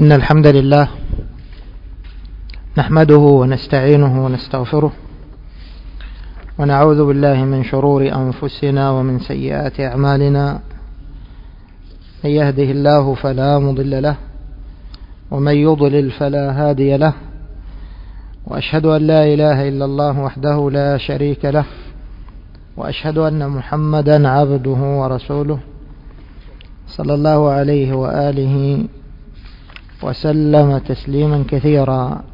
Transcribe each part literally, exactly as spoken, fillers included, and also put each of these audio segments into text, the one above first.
إن الحمد لله نحمده ونستعينه ونستغفره ونعوذ بالله من شرور أنفسنا ومن سيئات أعمالنا. من يهده الله فلا مضل له ومن يضلل فلا هادي له، وأشهد أن لا إله إلا الله وحده لا شريك له، وأشهد أن محمدا عبده ورسوله صلى الله عليه وآله وسلم تسليما كثيرا.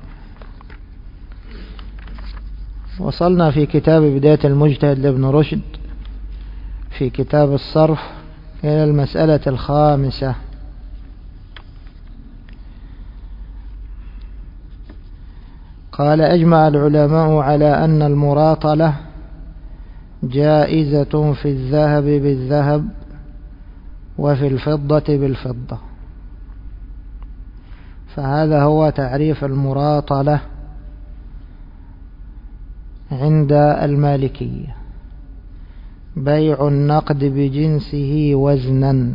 وصلنا في كتاب بداية المجتهد لابن رشد في كتاب الصرف إلى المسألة الخامسة. قال: أجمع العلماء على أن المراطلة جائزة في الذهب بالذهب وفي الفضة بالفضة. فهذا هو تعريف المراطلة عند المالكية: بيع النقد بجنسه وزنا،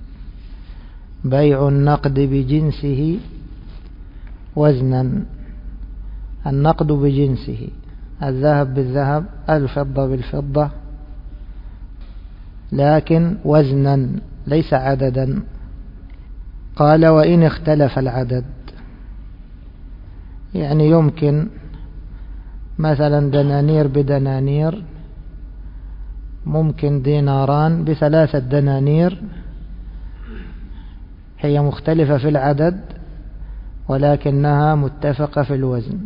بيع النقد بجنسه وزنا، النقد بجنسه، الذهب بالذهب، الفضة بالفضة، لكن وزنا ليس عددا. قال: وإن اختلف العدد، يعني يمكن مثلا دنانير بدنانير، ممكن ديناران بثلاثة دنانير، هي مختلفة في العدد ولكنها متفقة في الوزن.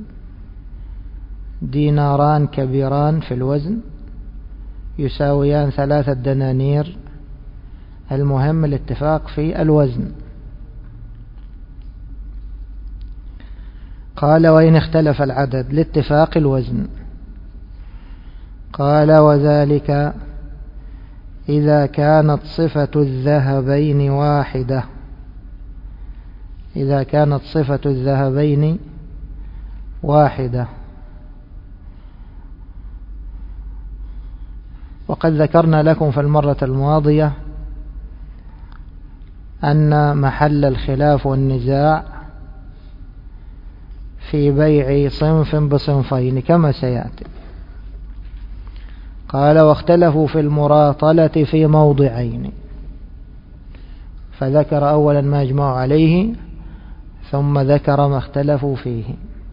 ديناران كبيران في الوزن يساويان ثلاثة دنانير، المهم الاتفاق في الوزن. قال: وإن اختلف العدد لاتفاق الوزن. قال: وذلك إذا كانت صفة الذهبين واحدة، إذا كانت صفة الذهبين واحدة. وقد ذكرنا لكم في المرة الماضية أن محل الخلاف والنزاع في بيع صنف بصنفين كما سيأتي. قال: واختلفوا في المراطلة في موضعين، فذكر أولا ما اجمعوا عليه ثم ذكر ما اختلفوا فيه.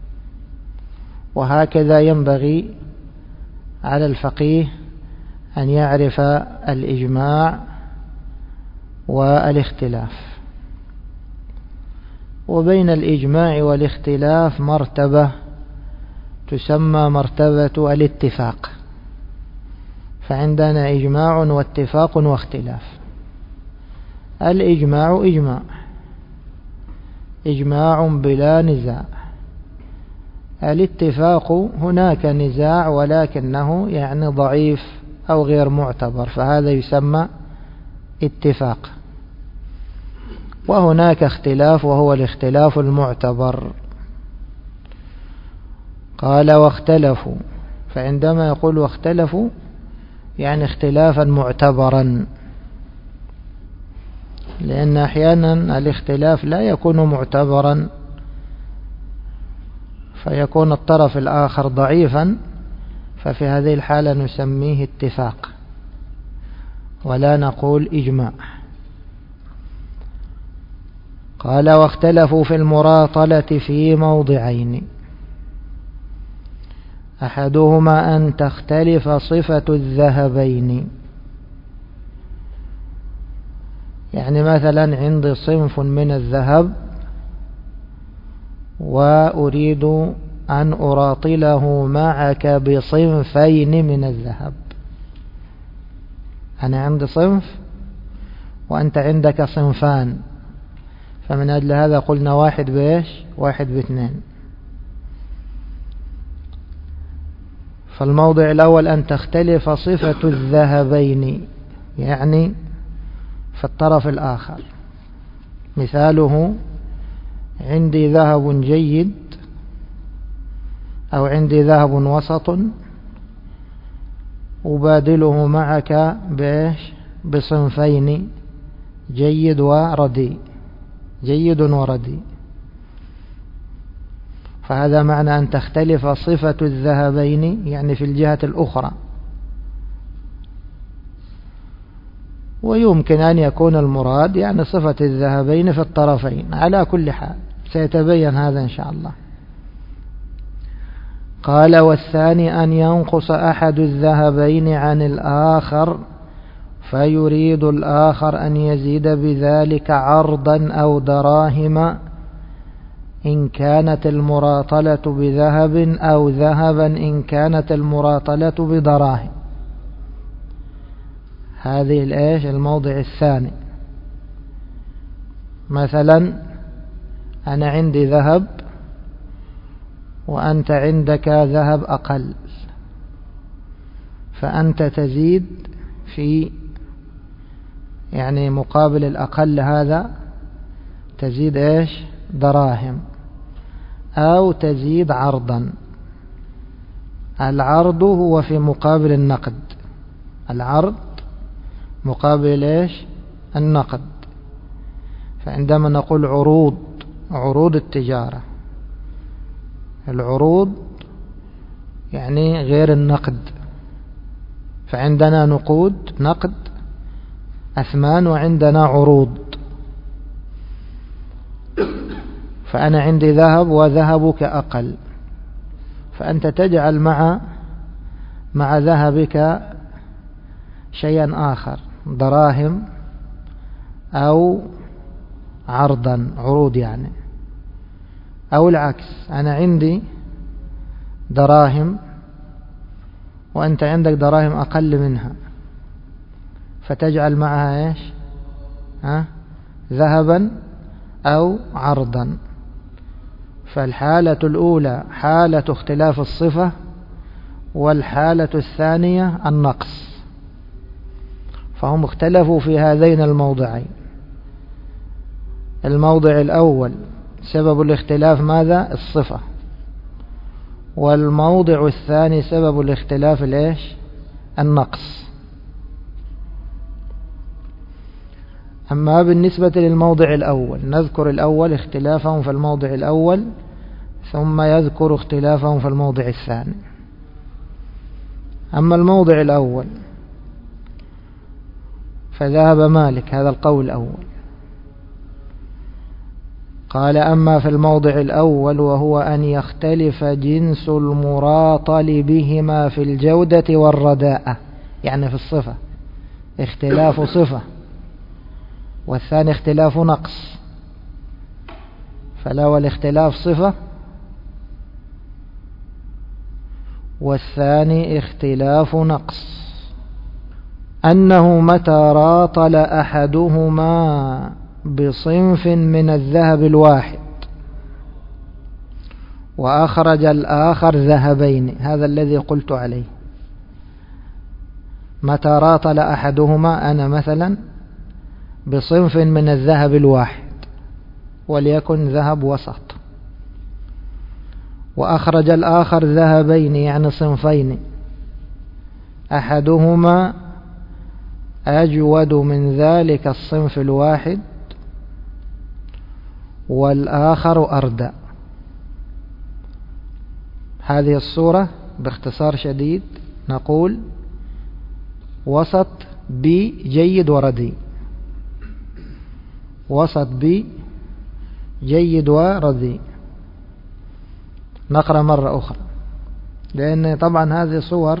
وهكذا ينبغي على الفقيه أن يعرف الإجماع والاختلاف. وبين الإجماع والاختلاف مرتبة تسمى مرتبة الاتفاق، فعندنا إجماع واتفاق واختلاف. الإجماع إجماع إجماع بلا نزاع. الاتفاق هناك نزاع ولكنه يعني ضعيف أو غير معتبر، فهذا يسمى اتفاق. وهناك اختلاف وهو الاختلاف المعتبر. قال: واختلفوا، فعندما يقول واختلفوا يعني اختلافا معتبرا، لأن أحيانا الاختلاف لا يكون معتبرا فيكون الطرف الآخر ضعيفا، ففي هذه الحالة نسميه اتفاق ولا نقول إجماع. قال: واختلفوا في المراطلة في موضعين: أحدهما أن تختلف صفة الذهبين، يعني مثلا عندي صنف من الذهب وأريد أن أراطله معك بصنفين من الذهب. أنا عندي صنف وأنت عندك صنفان، فمن أجل هذا قلنا واحد بإيش؟ واحد باثنين. فالموضع الأول أن تختلف صفة الذهبين، يعني في الطرف الآخر. مثاله: عندي ذهب جيد أو عندي ذهب وسط، أبادله معك بإيش؟ بصنفين، جيد ورديء، جيد ورديء. فهذا معنى أن تختلف صفة الذهبين يعني في الجهة الأخرى. ويمكن أن يكون المراد يعني صفة الذهبين في الطرفين. على كل حال سيتبين هذا إن شاء الله. قال والثاني أن ينقص أحد الذهبين عن الآخر فيريد الآخر أن يزيد بذلك عرضا أو دراهم إن كانت المراطلة بذهب أو ذهبا إن كانت المراطلة بدراهم. هذه الإيش الموضع الثاني. مثلا أنا عندي ذهب وأنت عندك ذهب أقل، فأنت تزيد في يعني مقابل الأقل هذا تزيد إيش دراهم أو تزيد عرضا. العرض هو في مقابل النقد، العرض مقابل إيش النقد. فعندما نقول عروض، عروض التجارة، العروض يعني غير النقد. فعندنا نقود نقد أثمان وعندنا عروض. فأنا عندي ذهب وذهبك أقل، فأنت تجعل مع مع ذهبك شيئا آخر، دراهم أو عرضا، عروض يعني. أو العكس، أنا عندي دراهم وأنت عندك دراهم أقل منها، فتجعل معها إيش ها؟ ذهبا أو عرضا. فالحالة الأولى حالة اختلاف الصفة، والحالة الثانية النقص. فهم اختلفوا في هذين الموضعين. الموضع الأول سبب الاختلاف ماذا؟ الصفة. والموضع الثاني سبب الاختلاف الإيش؟ النقص. أما بالنسبة للموضع الأول نذكر الأول اختلافهم في الموضع الأول، ثم يذكر اختلافهم في الموضع الثاني. أما الموضع الأول فذهب مالك، هذا القول الأول. قال أما في الموضع الأول وهو أن يختلف جنس المراطل بهما في الجودة والرداءة، يعني في الصفة، اختلاف صفة، والثاني اختلاف نقص. فالأول اختلاف صفة والثاني اختلاف نقص. أنه متى راطل أحدهما بصنف من الذهب الواحد وأخرج الآخر ذهبين، هذا الذي قلت عليه. متى راطل أحدهما، أنا مثلا بصنف من الذهب الواحد وليكن ذهب وسط، وأخرج الآخر ذهبين يعني صنفين، أحدهما أجود من ذلك الصنف الواحد والآخر أردى. هذه الصورة باختصار شديد نقول وسط بي جيد وردي، وسط بي جيد وردي. نقرأ مرة أخرى، لأن طبعا هذه صور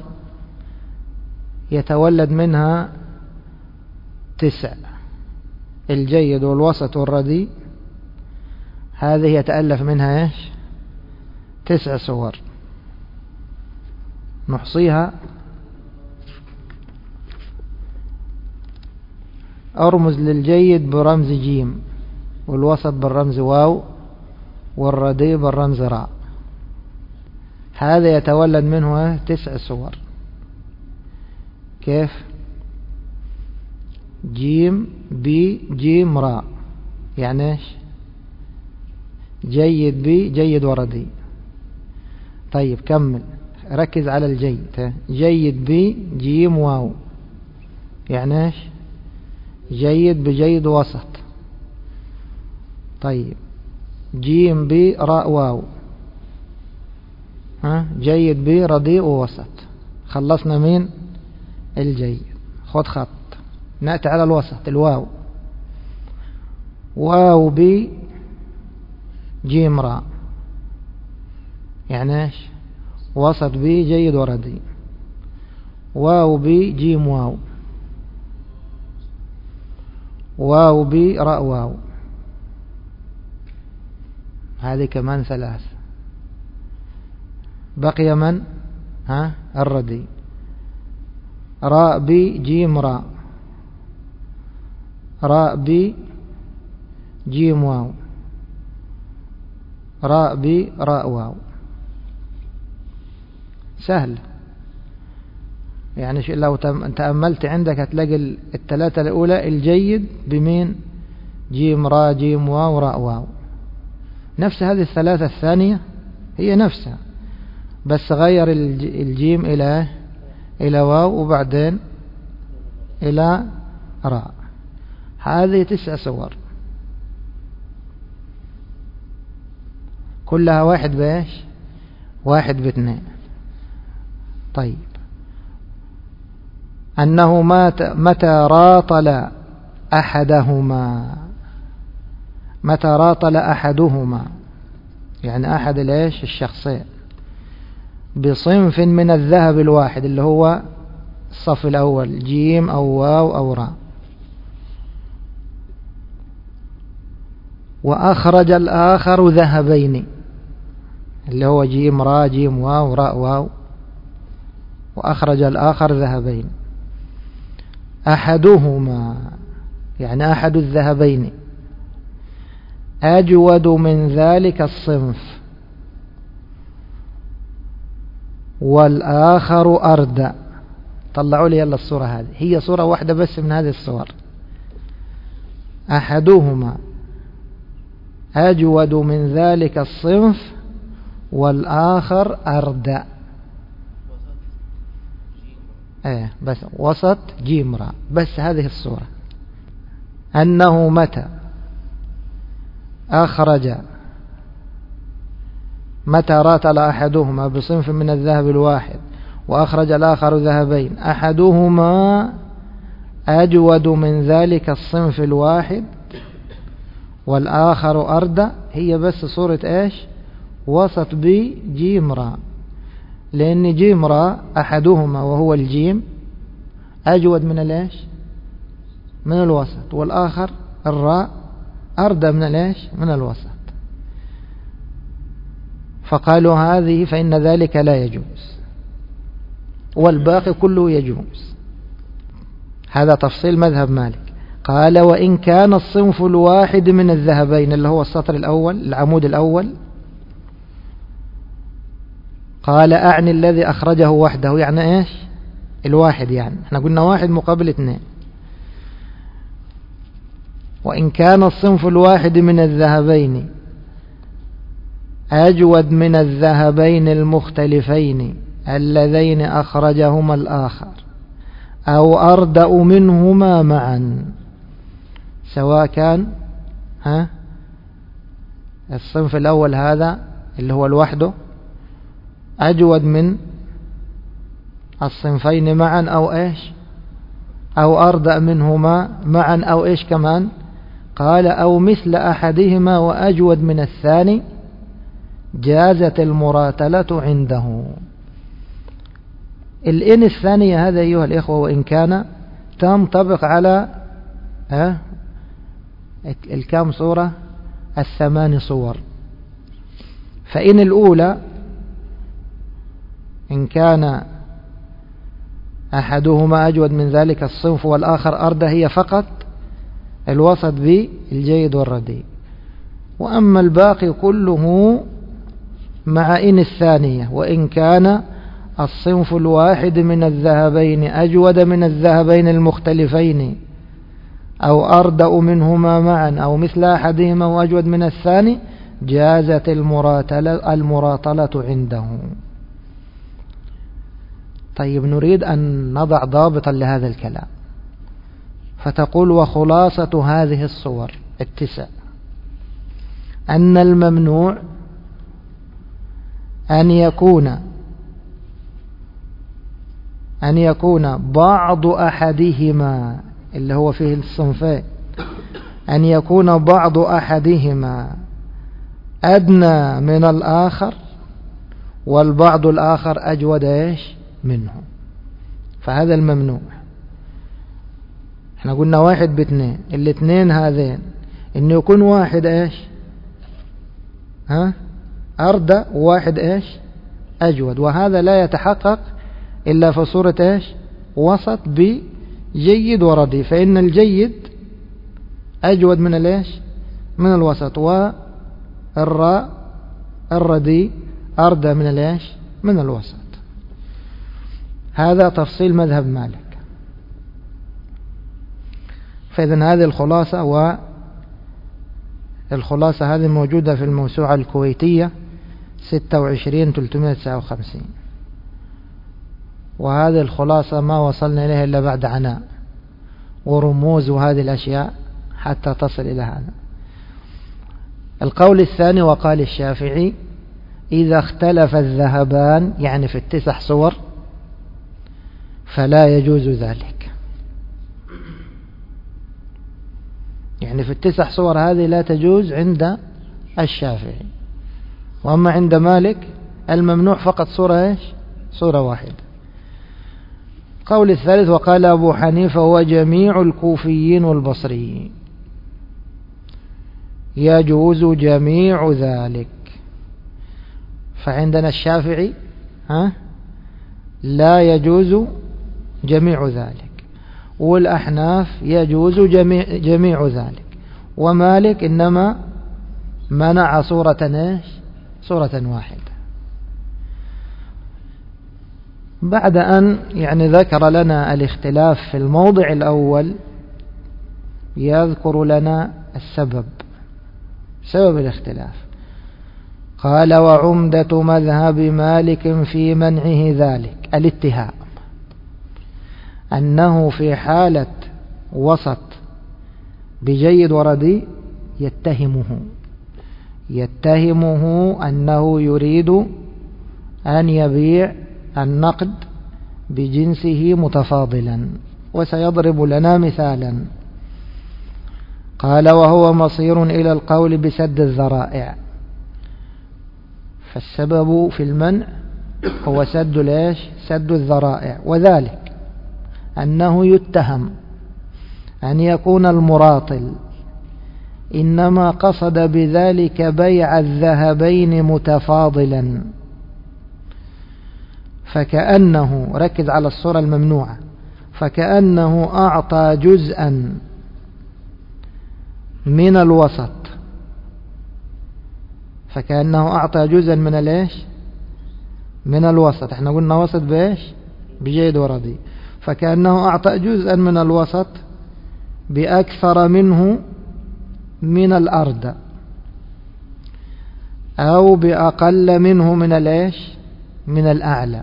يتولد منها تسع، الجيد والوسط والردي، هذه يتألف منها إيش؟ تسع صور نحصيها. أرمز للجيد برمز جيم، والوسط بالرمز واو، والردي بالرمز راء. هذا يتولد منه تسع صور. كيف؟ جيم بي جيم راء، يعني ايش؟ جيد بي جيد وردي. طيب كمل، ركز على الجيد. جيد بي جيم واو، يعني ايش؟ جيد بجيد وسط. طيب جيم بي راء واو، ها جيد بي رديء ووسط. خلصنا مين؟ الجيد. خد خط نأتي على الوسط الواو. واو بي جيم راء، يعني ايش؟ وسط بي جيد ورديء. واو بي جيم واو، واو بي راء واو، هذه كمان ثلاث. بقي من؟ ها الرديء. راء بي جيم راء، راء بي جيم واو، راء بي راء واو. سهل يعني. لو تأملت عندك هتلاقي الثلاثة الأولى الجيد بمين؟ جيم راء جيم واو راء واو. نفس هذه الثلاثة الثانية هي نفسها، بس غير الجيم إلى إلى واو وبعدين إلى راء. هذه تسع صور كلها واحد بايش؟ واحد باثنين. طيب أنه متى راطل أحدهما، متى راطل أحدهما يعني أحد الإيش؟ الشخصين، بصنف من الذهب الواحد اللي هو الصف الأول جيم أو واو أو راء، وأخرج الآخر ذهبين اللي هو جيم راء جيم واو راء واو، وأخرج الآخر ذهبين. أحدهما يعني أحد الذهبين أجود من ذلك الصنف، والآخر أردى. طلعوا لي يلا الصورة هذه، هي صورة واحدة بس من هذه الصور. أحدهما أجود من ذلك الصنف والآخر أردى. ايه بس وسط جيم راء، بس هذه الصورة. أنه متى أخرج متى راتل أحدهما بصنف من الذهب الواحد وأخرج الآخر ذهبين، أحدهما أجود من ذلك الصنف الواحد والآخر أردى. هي بس صورة إيش؟ وسط بي جيم راء، لأن جيم راء أحدهما وهو الجيم أجود من الإيش؟ من الوسط، والآخر الراء أردى من الإيش؟ من الوسط. فقالوا هذه فإن ذلك لا يجوز، والباقي كله يجوز. هذا تفصيل مذهب مالك. قال وإن كان الصنف الواحد من الذهبين اللي هو السطر الأول العمود الأول. قال أعني الذي أخرجه وحده، يعني إيش؟ الواحد، يعني احنا قلنا واحد مقابل اثنين. وإن كان الصنف الواحد من الذهبين أجود من الذهبين المختلفين اللذين أخرجهما الآخر أو أردأ منهما معا، سواء كان ها الصنف الأول هذا اللي هو لوحده أجود من الصنفين معا أو إيش؟ أو أردأ منهما معا أو إيش كمان؟ قال أو مثل أحدهما وأجود من الثاني جازت المراتلة عنده. الإن الثانية هذا أيها الإخوة وإن كان تنطبق على ها الكام صورة؟ الثمان صور. فإن الأولى إن كان أحدهما أجود من ذلك الصنف والآخر أردى هي فقط الوسط بالجيد والرديء، وأما الباقي كله مع إن الثانية وإن كان الصنف الواحد من الذهبين أجود من الذهبين المختلفين أو أردأ منهما معا أو مثل أحدهما وأجود من الثاني جازت المراتلة, المراتلة عنده. طيب نريد أن نضع ضابطا لهذا الكلام، فتقول وخلاصة هذه الصور التسع أن الممنوع أن يكون أن يكون بعض أحدهما اللي هو فيه الصنفين، أن يكون بعض أحدهما أدنى من الآخر والبعض الآخر أجود إيش منه، فهذا الممنوع. احنا قلنا واحد باثنين، الاثنين هذين إنه يكون واحد إيش ها أردى وواحد إيش أجود، وهذا لا يتحقق إلا في صورة إيش وسط بجيد وردي، فإن الجيد أجود من الإيش من الوسط، والراء الردي أردى من الإيش من الوسط. هذا تفصيل مذهب مالك. فإذن هذه الخلاصة، والخلاصة هذه موجودة في الموسوعة الكويتية ستة وعشرين ثلاثمائة وتسعة وخمسين، وهذه الخلاصة ما وصلنا إليها إلا بعد عناء ورموز وهذه الأشياء حتى تصل إلى هذا. القول الثاني وقال الشافعي: إذا اختلف الذهبان يعني في التسع صور فلا يجوز ذلك، يعني في التسع صور هذه لا تجوز عند الشافعي، وأما عند مالك الممنوع فقط صورة إيش صورة واحدة. القول الثالث وقال أبو حنيفة وجميع الكوفيين والبصريين يجوز جميع ذلك، فعندنا الشافعي ها لا يجوز جميع ذلك، والأحناف يجوز جميع, جميع ذلك، ومالك إنما منع صورة إيش صورة واحدة. بعد أن يعني ذكر لنا الاختلاف في الموضع الأول يذكر لنا السبب سبب الاختلاف. قال: وعمدة مذهب مالك في منعه ذلك الاتهام، أنه في حالة وسط بجيد وردي يتهمه يتهمه أنه يريد أن يبيع النقد بجنسه متفاضلا، وسيضرب لنا مثالا. قال: وهو مصير إلى القول بسد الذرائع، فالسبب في المنع هو سد ليش سد الذرائع، وذلك أنه يتهم أن يكون المراطل إنما قصد بذلك بيع الذهبين متفاضلا، فكأنه ركز على الصورة الممنوعة فكأنه أعطى جزءا من الوسط فكأنه أعطى جزءا من الإيش من الوسط احنا قلنا وسط بإيش بجيد وردي، فكأنه أعطى جزءا من الوسط بأكثر منه من الأرض أو بأقل منه من الإيش من الأعلى،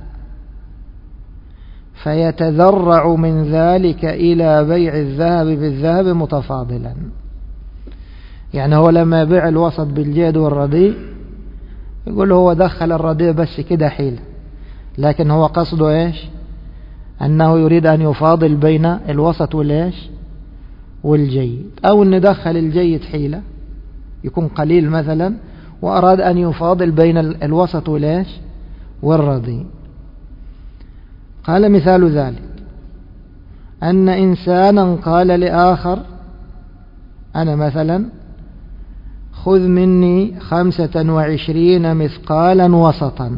فيتذرع من ذلك إلى بيع الذهب بالذهب متفاضلا. يعني هو لما يبيع الوسط بالجيد والرديء يقول هو دخل الرديء بس كده حيلة، لكن هو قصده إيش أنه يريد أن يفاضل بين الوسط والإيش والجيد، أو أن دخل الجيد حيلة يكون قليل مثلا وأراد أن يفاضل بين الوسط والإيش والرديء. قال: مثال ذلك أن إنسانا قال لآخر: أنا مثلا خذ مني خمسة وعشرين مثقالا وسطا،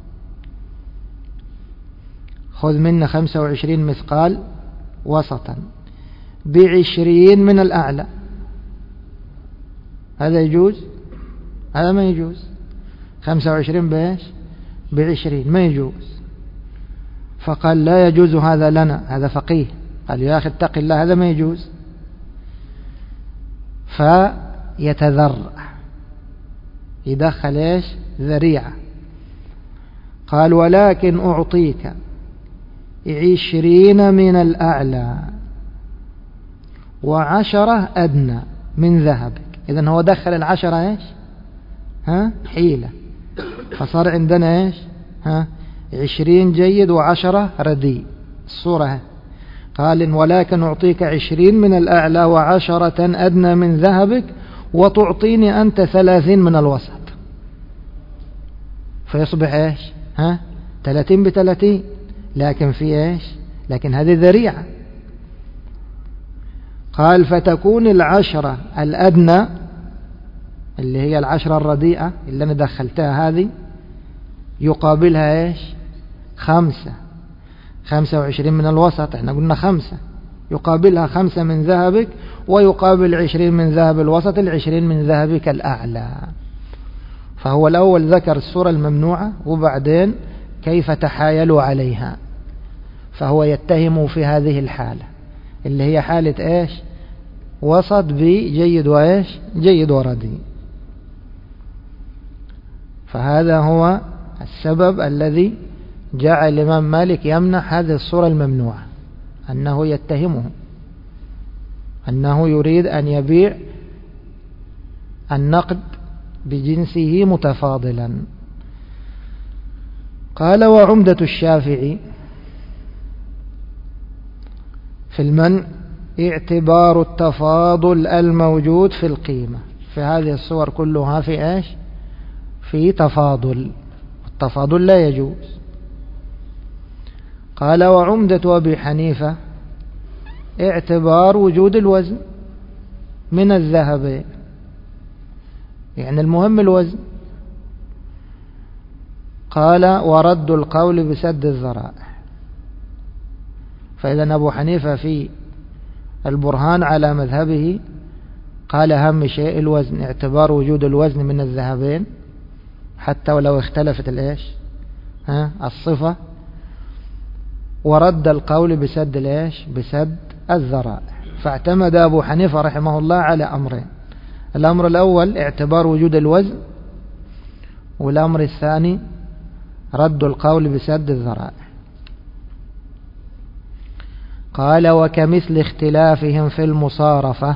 خذ مني خمسة وعشرين مثقال وسطا بعشرين من الأعلى. هذا يجوز؟ هذا ما يجوز. خمسة وعشرين بإيش بعشرين ما يجوز. فقال: لا يجوز هذا لنا. هذا فقيه قال: يا أخي اتق الله هذا ما يجوز. فيتذرع يدخل إيش ذريعة. قال: ولكن أعطيك عشرين من الأعلى وعشرة أدنى من ذهبك. إذن هو دخل العشرة إيش ها حيلة، فصار عندنا إيش؟ ها عشرين جيد وعشرة رديء. الصورة قال ولكن أعطيك عشرين من الأعلى وعشرة أدنى من ذهبك وتعطيني أنت ثلاثين من الوسط، فيصبح إيش؟ ها ثلاثين بثلاثين. لكن في إيش؟ لكن هذه ذريعة. قال فتكون العشرة الأدنى اللي هي العشرة الرديئة اللي أنا دخلتها هذه يقابلها إيش؟ خمسة، خمسة وعشرين من الوسط، احنا قلنا خمسة، يقابلها خمسة من ذهبك ويقابل عشرين من ذهب الوسط، العشرين من ذهبك الأعلى. فهو الأول ذكر الصورة الممنوعة وبعدين كيف تحايلوا عليها. فهو يتهم في هذه الحالة اللي هي حالة إيش؟ وسط بجيد وإيش؟ جيد ورديء. فهذا هو السبب الذي جعل الإمام مالك يمنح هذه الصورة الممنوعة، أنه يتهمه أنه يريد أن يبيع النقد بجنسه متفاضلا. قال وعمدة الشافعي في المنع اعتبار التفاضل الموجود في القيمة. في هذه الصور كلها في إيش؟ في تفاضل، التفاضل لا يجوز. قال وعمدة أبي حنيفة اعتبار وجود الوزن من الذهب، يعني المهم الوزن. قال ورد القول بسد الذرائع. فإذا أبو حنيفة في البرهان على مذهبه قال أهم شيء الوزن، اعتبار وجود الوزن من الذهبين حتى ولو اختلفت الإيش؟ ها الصفة. ورد القول بسد الإيش؟ بسد الذرائع. فاعتمد أبو حنيفة رحمه الله على أمرين: الأمر الأول اعتبار وجود الوزن، والأمر الثاني رد القول بسد الذرائع. قال وكمثل اختلافهم في المصارفة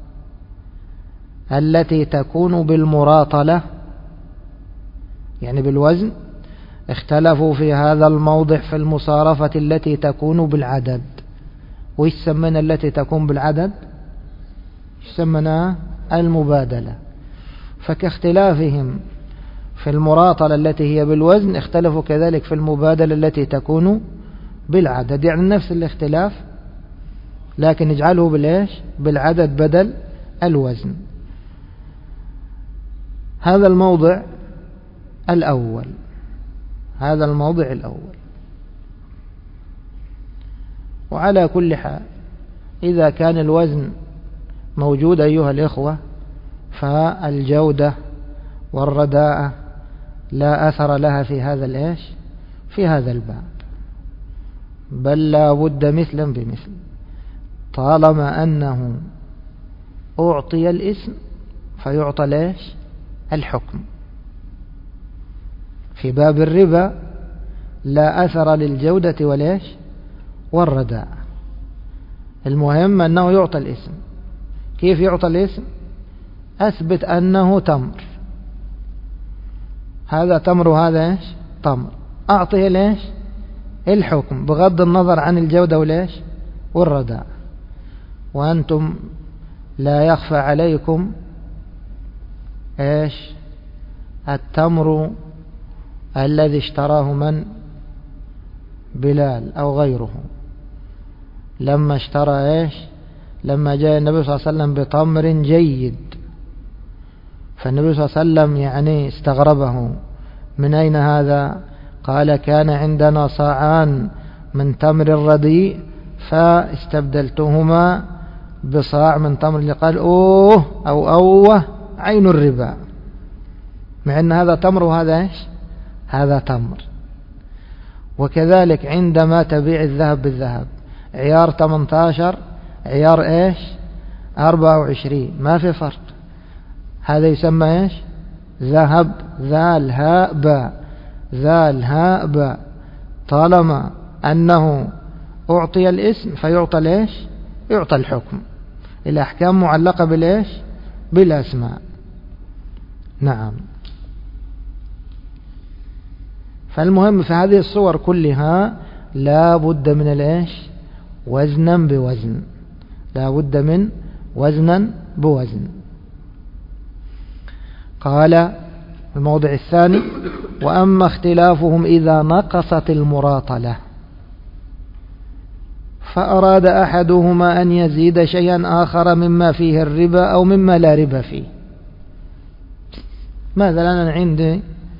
التي تكون بالمراطلة، يعني بالوزن، اختلفوا في هذا الموضع في المصارفة التي تكون بالعدد. وإيش سمنا التي تكون بالعدد؟ سمنا المبادلة. فكاختلافهم في المراطلة التي هي بالوزن اختلفوا كذلك في المبادلة التي تكون بالعدد، يعني نفس الاختلاف لكن اجعله بالإيش؟ بالعدد بدل الوزن. هذا الموضع الأول، هذا الموضع الأول. وعلى كل حال إذا كان الوزن موجود أيها الإخوة فالجودة والرداءة لا أثر لها في هذا الإيش؟ في هذا الباب، بل لا بد مثلا بمثل، طالما أنه أعطي الاسم فيعطى ليش؟ الحكم. في باب الربا لا أثر للجودة وليش؟ والرداء، المهم أنه يعطى الاسم. كيف يعطى الاسم؟ أثبت أنه تمر، هذا تمر وهذا إيش؟ تمر، أعطيه ليش؟ الحكم بغض النظر عن الجودة وليش؟ والرداء. وأنتم لا يخفى عليكم إيش؟ التمر الذي اشتراه من؟ بلال أو غيره، لما اشترى إيش؟ لما جاء النبي صلى الله عليه وسلم بتمر جيد، فالنبي صلى الله عليه وسلم يعني استغربه، من أين هذا؟ قال كان عندنا صاعان من تمر رديء فاستبدلتهما بصاع من تمر. قال أوه أو أوه عين الربا، مع أن هذا تمر وهذا إيش؟ هذا تمر. وكذلك عندما تبيع الذهب بالذهب، عيار ثمانية عشر عيار إيش؟ أربعة وعشرين، ما في فرق، هذا يسمى إيش؟ ذهب ذال هاء باء ذال هاء باء، طالما أنه أعطي الاسم فيعطى ليش؟ يعطى الحكم. الأحكام معلقة بالإيش؟ بالأسماء. نعم. فالمهم في هذه الصور كلها لا بد من الإيش؟ وزنا بوزن، لا بد من وزنا بوزن. قال الموضع الثاني: وأما اختلافهم إذا نقصت المراطلة فأراد أحدهما أن يزيد شيئا آخر مما فيه الربا أو مما لا ربا فيه. مثلا أنا عندي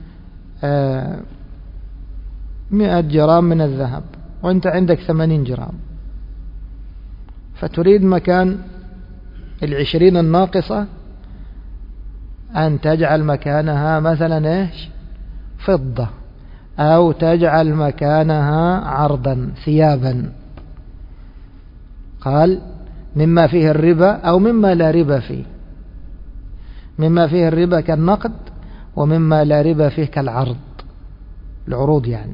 مئة جرام من الذهب وأنت عندك ثمانين جرام، فتريد مكان العشرين الناقصة أن تجعل مكانها مثلا إيش؟ فضة، أو تجعل مكانها عرضا ثيابا. قال مما فيه الربا أو مما لا ربا فيه. مما فيه الربا كالنقد، ومما لا ربا فيه كالعرض، العروض يعني.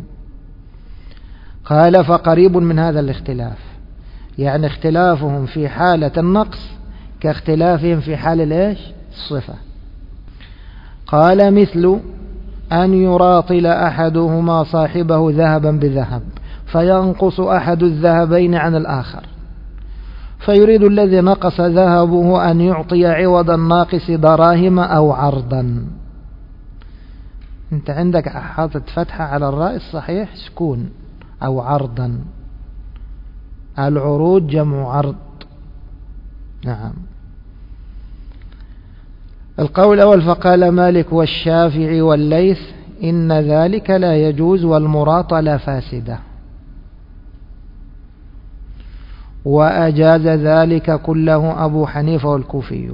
قال فقريب من هذا الاختلاف، يعني اختلافهم في حالة النقص كاختلافهم في حال الإيش؟ الصفة. قال مثل أن يراطل أحدهما صاحبه ذهبا بذهب فينقص أحد الذهبين عن الآخر، فيريد الذي نقص ذهبه أن يعطي عوض الناقص دراهم أو عرضا. انت عندك حاطط فتحة على الراء الصحيح سكون، أو عرضا. العروض جمع عرض. نعم. القول الأول: فقال مالك والشافعي والليث إن ذلك لا يجوز والمراطلة فاسدة، وأجاز ذلك كله أبو حنيفة والكوفي.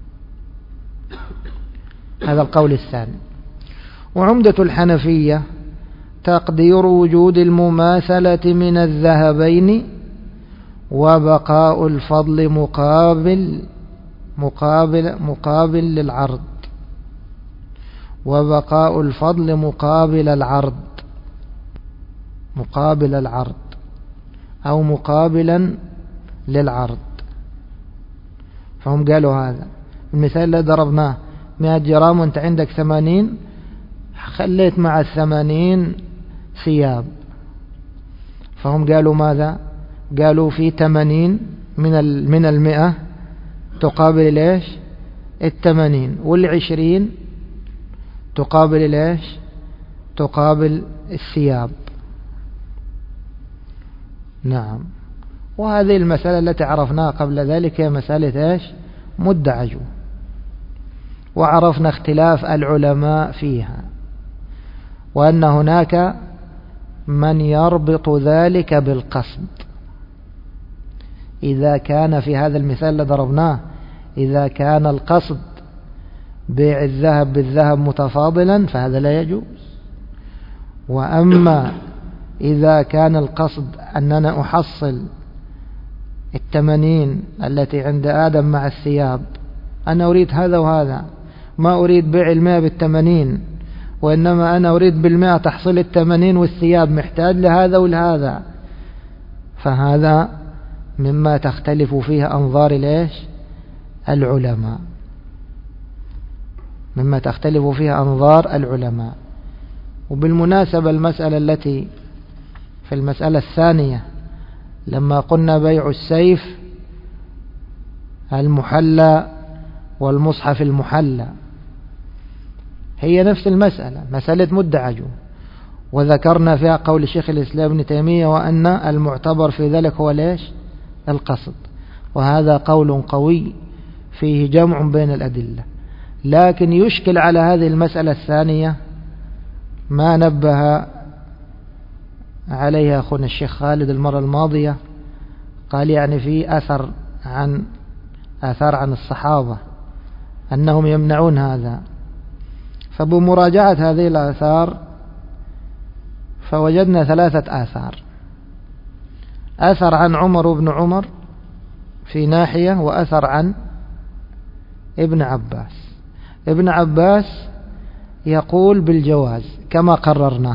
هذا القول الثاني. وعمدة الحنفية تقدير وجود المماثلة من الذهبين وبقاء الفضل مقابل مقابل مقابل للعرض، وبقاء الفضل مقابل العرض مقابل العرض أو مقابلا للعرض. فهم قالوا هذا المثال اللي ضربناه: مئة جرام وانت عندك ثمانين، خليت مع الثمانين ثياب. فهم قالوا ماذا؟ قالوا في ثمانين من من المئة تقابل ليش؟ الثمانين، والعشرين تقابل ليش؟ تقابل الثياب. نعم. وهذه المسألة التي عرفناها قبل ذلك هي مسألة ايش؟ مدعج، وعرفنا اختلاف العلماء فيها، وأن هناك من يربط ذلك بالقصد. إذا كان في هذا المثال اللي ضربناه، إذا كان القصد بيع الذهب بالذهب متفاضلا فهذا لا يجوز. وأما إذا كان القصد أننا أحصل الثمانين التي عند آدم مع الثياب، أنا أريد هذا وهذا، ما أريد بيع الماء بالثمانين، وإنما أنا أريد بالماء تحصيل الثمانين والثياب محتاج لهذا ولهذا، فهذا مما تختلف فيه أنظار ليش؟ العلماء، مما تختلف فيها أنظار العلماء. وبالمناسبة المسألة التي في المسألة الثانية لما قلنا بيع السيف المحلى والمصحف المحلى هي نفس المسألة، مسألة مدعج، وذكرنا فيها قول شيخ الإسلام ابن تيمية وأن المعتبر في ذلك هو ليش؟ القصد. وهذا قول قوي فيه جمع بين الأدلة، لكن يشكل على هذه المسألة الثانية ما نبه عليها أخونا الشيخ خالد المرة الماضية. قال يعني في أثر عن آثار عن الصحابة أنهم يمنعون هذا، فبمراجعة هذه الآثار فوجدنا ثلاثة آثار: أثر عن عمر بن عمر في ناحية، وأثر عن ابن عباس. ابن عباس يقول بالجواز كما قررناه،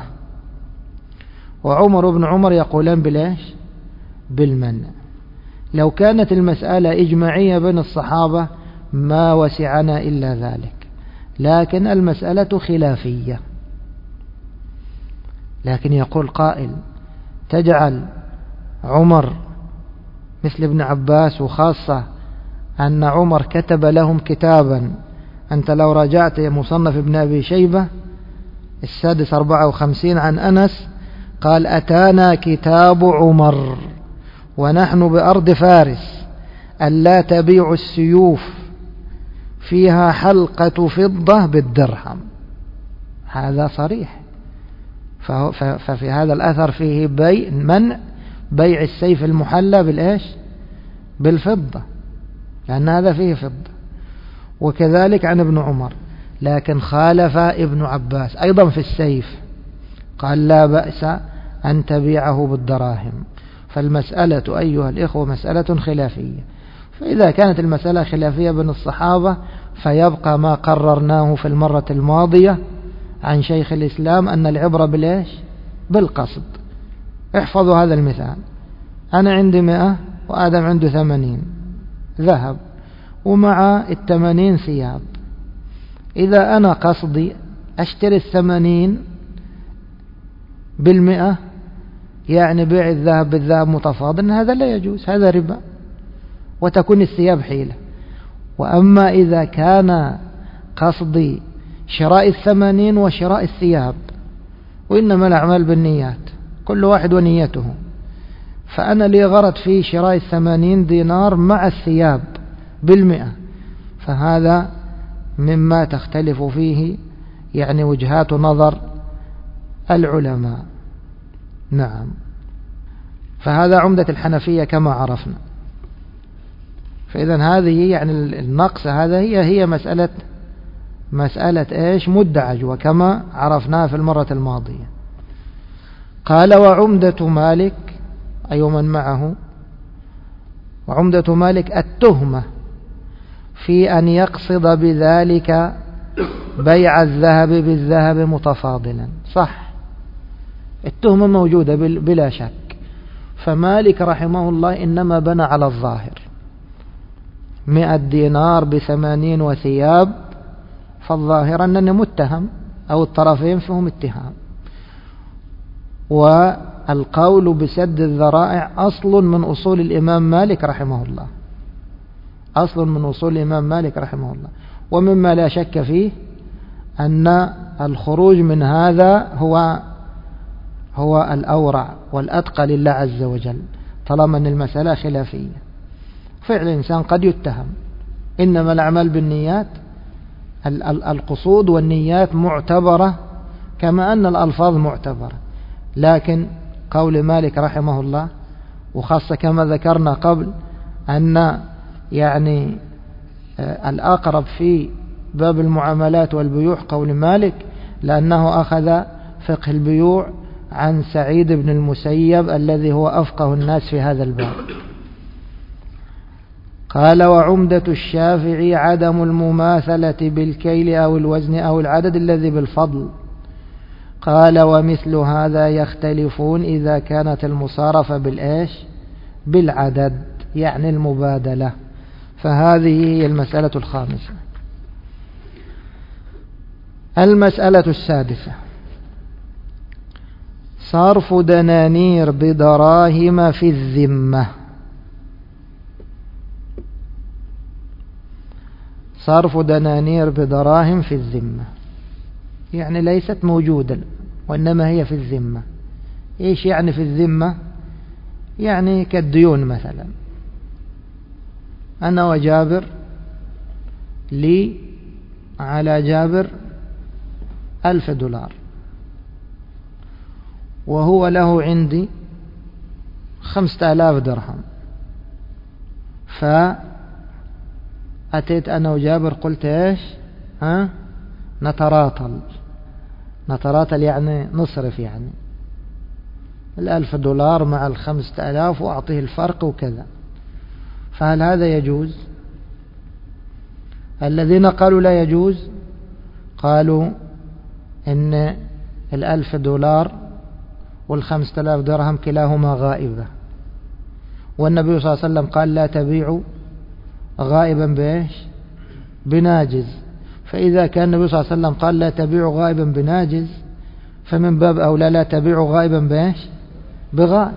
وعمر بن عمر يقولان بلاش؟ بالمنع. لو كانت المسألة إجماعية بين الصحابة ما وسعنا إلا ذلك، لكن المسألة خلافية. لكن يقول قائل تجعل عمر مثل ابن عباس، وخاصة أن عمر كتب لهم كتابا. أنت لو راجعت مصنف ابن أبي شيبة السادس أربعة وخمسين عن أنس قال أتانا كتاب عمر ونحن بأرض فارس ألا تبيع السيوف فيها حلقة فضة بالدرهم. هذا صريح. ففي هذا الأثر فيه بيع منع بيع السيف المحلى بالإيش؟ بالفضة، لأن هذا فيه فضة. وكذلك عن ابن عمر، لكن خالف ابن عباس أيضا في السيف، قال لا بأس أن تبيعه بالدراهم. فالمسألة أيها الإخوة مسألة خلافية. فإذا كانت المسألة خلافية بين الصحابة فيبقى ما قررناه في المرة الماضية عن شيخ الإسلام أن العبرة بالإيش؟ بالقصد. احفظوا هذا المثال. أنا عندي مئة وآدم عنده ثمانين ذهب ومع الثمانين ثياب. إذا أنا قصدي أشتري الثمانين بالمئة، يعني بيع الذهب بالذهب متفاضل، هذا لا يجوز، هذا ربا وتكون الثياب حيلة. وأما إذا كان قصدي شراء الثمانين وشراء الثياب، وإنما الأعمال بالنيات كل واحد ونيته، فأنا لي غرض في شراء الثمانين دينار مع الثياب بالمئة، فهذا مما تختلف فيه يعني وجهات نظر العلماء. نعم. فهذا عمدة الحنفية كما عرفنا. فإذا هذه يعني النقص هذا هي هي مسألة مسألة إيش؟ مدعج، وكما عرفناها في المرة الماضية. قال وعمدة مالك أي من معه، وعمدة مالك التهمة في أن يقصد بذلك بيع الذهب بالذهب متفاضلا. صح، التهمة موجودة بلا شك. فمالك رحمه الله إنما بنى على الظاهر، مئة دينار بثمانين وثياب، فالظاهر أنني متهم أو الطرفين فيهم اتهام. والقول بسد الذرائع أصل من أصول الإمام مالك رحمه الله، أصل من أصول الإمام مالك رحمه الله. ومما لا شك فيه أن الخروج من هذا هو هو الأورع والأتقى لله عز وجل، طالما أن المسألة خلافية. فعل الإنسان قد يتهم، إنما الأعمال بالنيات، القصود والنيات معتبرة كما أن الألفاظ معتبرة. لكن قول مالك رحمه الله، وخاصة كما ذكرنا قبل أن يعني الأقرب في باب المعاملات والبيوع قول مالك، لأنه أخذ فقه البيوع عن سعيد بن المسيب الذي هو أفقه الناس في هذا الباب. قال وعمدة الشافعي عدم المماثلة بالكيل أو الوزن أو العدد الذي بالفضل. قال ومثل هذا يختلفون إذا كانت المصارفة بالإيش؟ بالعدد، يعني المبادلة. فهذه هي المسألة الخامسة. المسألة السادسة صرف دنانير بدراهم في الذمة. صرف دنانير بدراهم في الذمة، يعني ليست موجودة وإنما هي في الذمة. إيش يعني في الذمة؟ يعني كالديون مثلا، أنا وجابر لي على جابر ألف دولار، وهو له عندي خمسة آلاف درهم. فأتيت أنا وجابر قلت إيش؟ ها؟ نتراطل. نتراطل يعني نصرف، يعني الألف دولار مع الخمسة آلاف وأعطيه الفرق وكذا. فهل هذا يجوز؟ الذين قالوا لا يجوز قالوا إن الألف دولار والخمسة آلاف درهم كلاهما غائبة، والنبي صلى الله عليه وسلم قال لا تبيعوا غائبا بإيش؟ بناجز. فإذا كان النبي صلى الله عليه وسلم قال لا تبيعوا غائبا بناجز، فمن باب أولى لا تبيع غائبا بايش بغائب.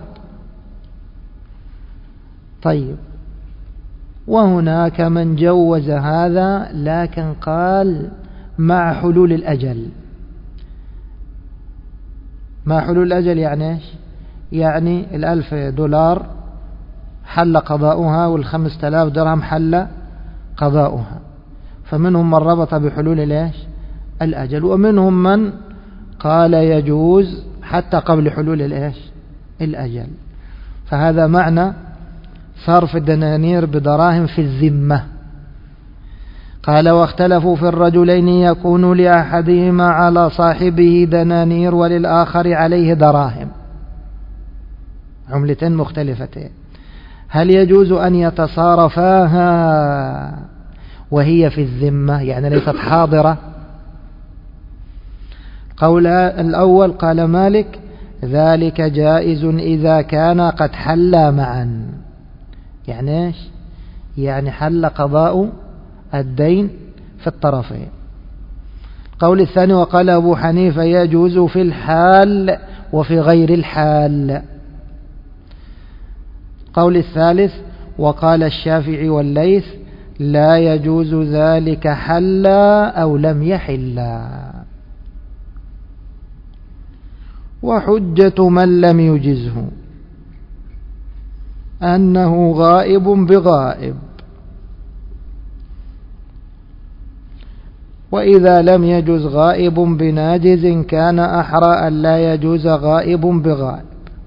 طيب، وهناك من جوز هذا لكن قال مع حلول الأجل. مع حلول الأجل يعني ايش؟ يعني الألف دولار حل قضاؤها والخمس تلاف درهم حل قضاؤها. فمنهم من ربط بحلول الايش الأجل، ومنهم من قال يجوز حتى قبل حلول الايش الأجل. فهذا معنى صرف الدنانير بدراهم في الذمة. قال واختلفوا في الرجلين يكون لأحدهما على صاحبه دنانير وللآخر عليه دراهم، عملتين مختلفتين، هل يجوز أن يتصارفاها وهي في الذمة يعني ليست حاضرة؟ قول الأول قال مالك ذلك جائز إذا كان قد حلا معا. يعني ايش؟ يعني حل قضاء الدين في الطرفين. قول الثاني وقال أبو حنيفة يجوز في الحال وفي غير الحال. قول الثالث وقال الشافعي والليث لا يجوز ذلك حلا أو لم يحلا. وحجة من لم يجزه أنه غائب بغائب، وإذا لم يجوز غائب بناجز كان أحرى أن لا يجوز غائب بغائب.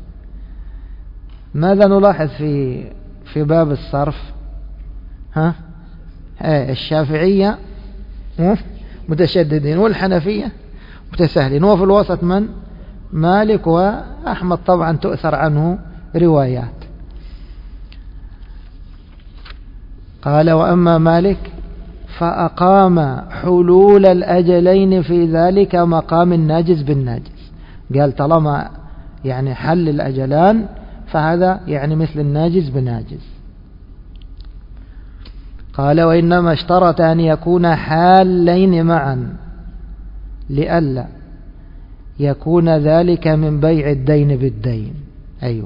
ماذا نلاحظ في في باب الصرف؟ ها الشافعية متشددين والحنفية متساهلين، وفي الوسط من؟ مالك وأحمد طبعا تؤثر عنه روايات. قال وأما مالك فأقام حلول الأجلين في ذلك مقام الناجز بالناجز. قال طالما يعني حل الأجلان فهذا يعني مثل الناجز بناجز. قال وإنما اشترط أن يكون حالين معا لئلا يكون ذلك من بيع الدين بالدين. أيوه،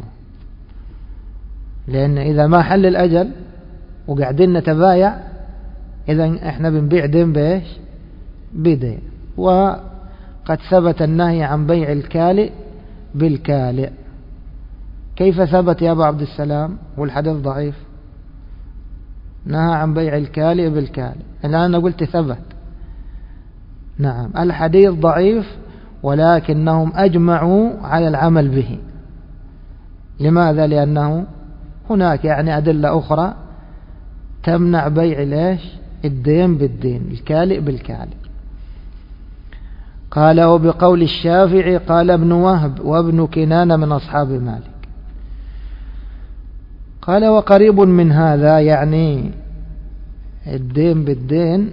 لأن إذا ما حل الأجل وقاعدين نتبايع إذا إحنا بنبيع دين بإيش؟ بدين. وقد ثبت النهي عن بيع الكالئ بالكالئ. كيف ثبت يا أبا عبد السلام والحديث ضعيف؟ نهى عن بيع الكالئ بالكالئ. الآن أنا قلت ثبت، نعم الحديث ضعيف ولكنهم أجمعوا على العمل به. لماذا؟ لأنه هناك يعني أدلة أخرى تمنع بيع ليش الدين بالدين، الكالئ بالكالئ. قال وبقول الشافعي قال ابن وهب وابن كنانة من أصحاب مالك. قال وقريب من هذا يعني الدين بالدين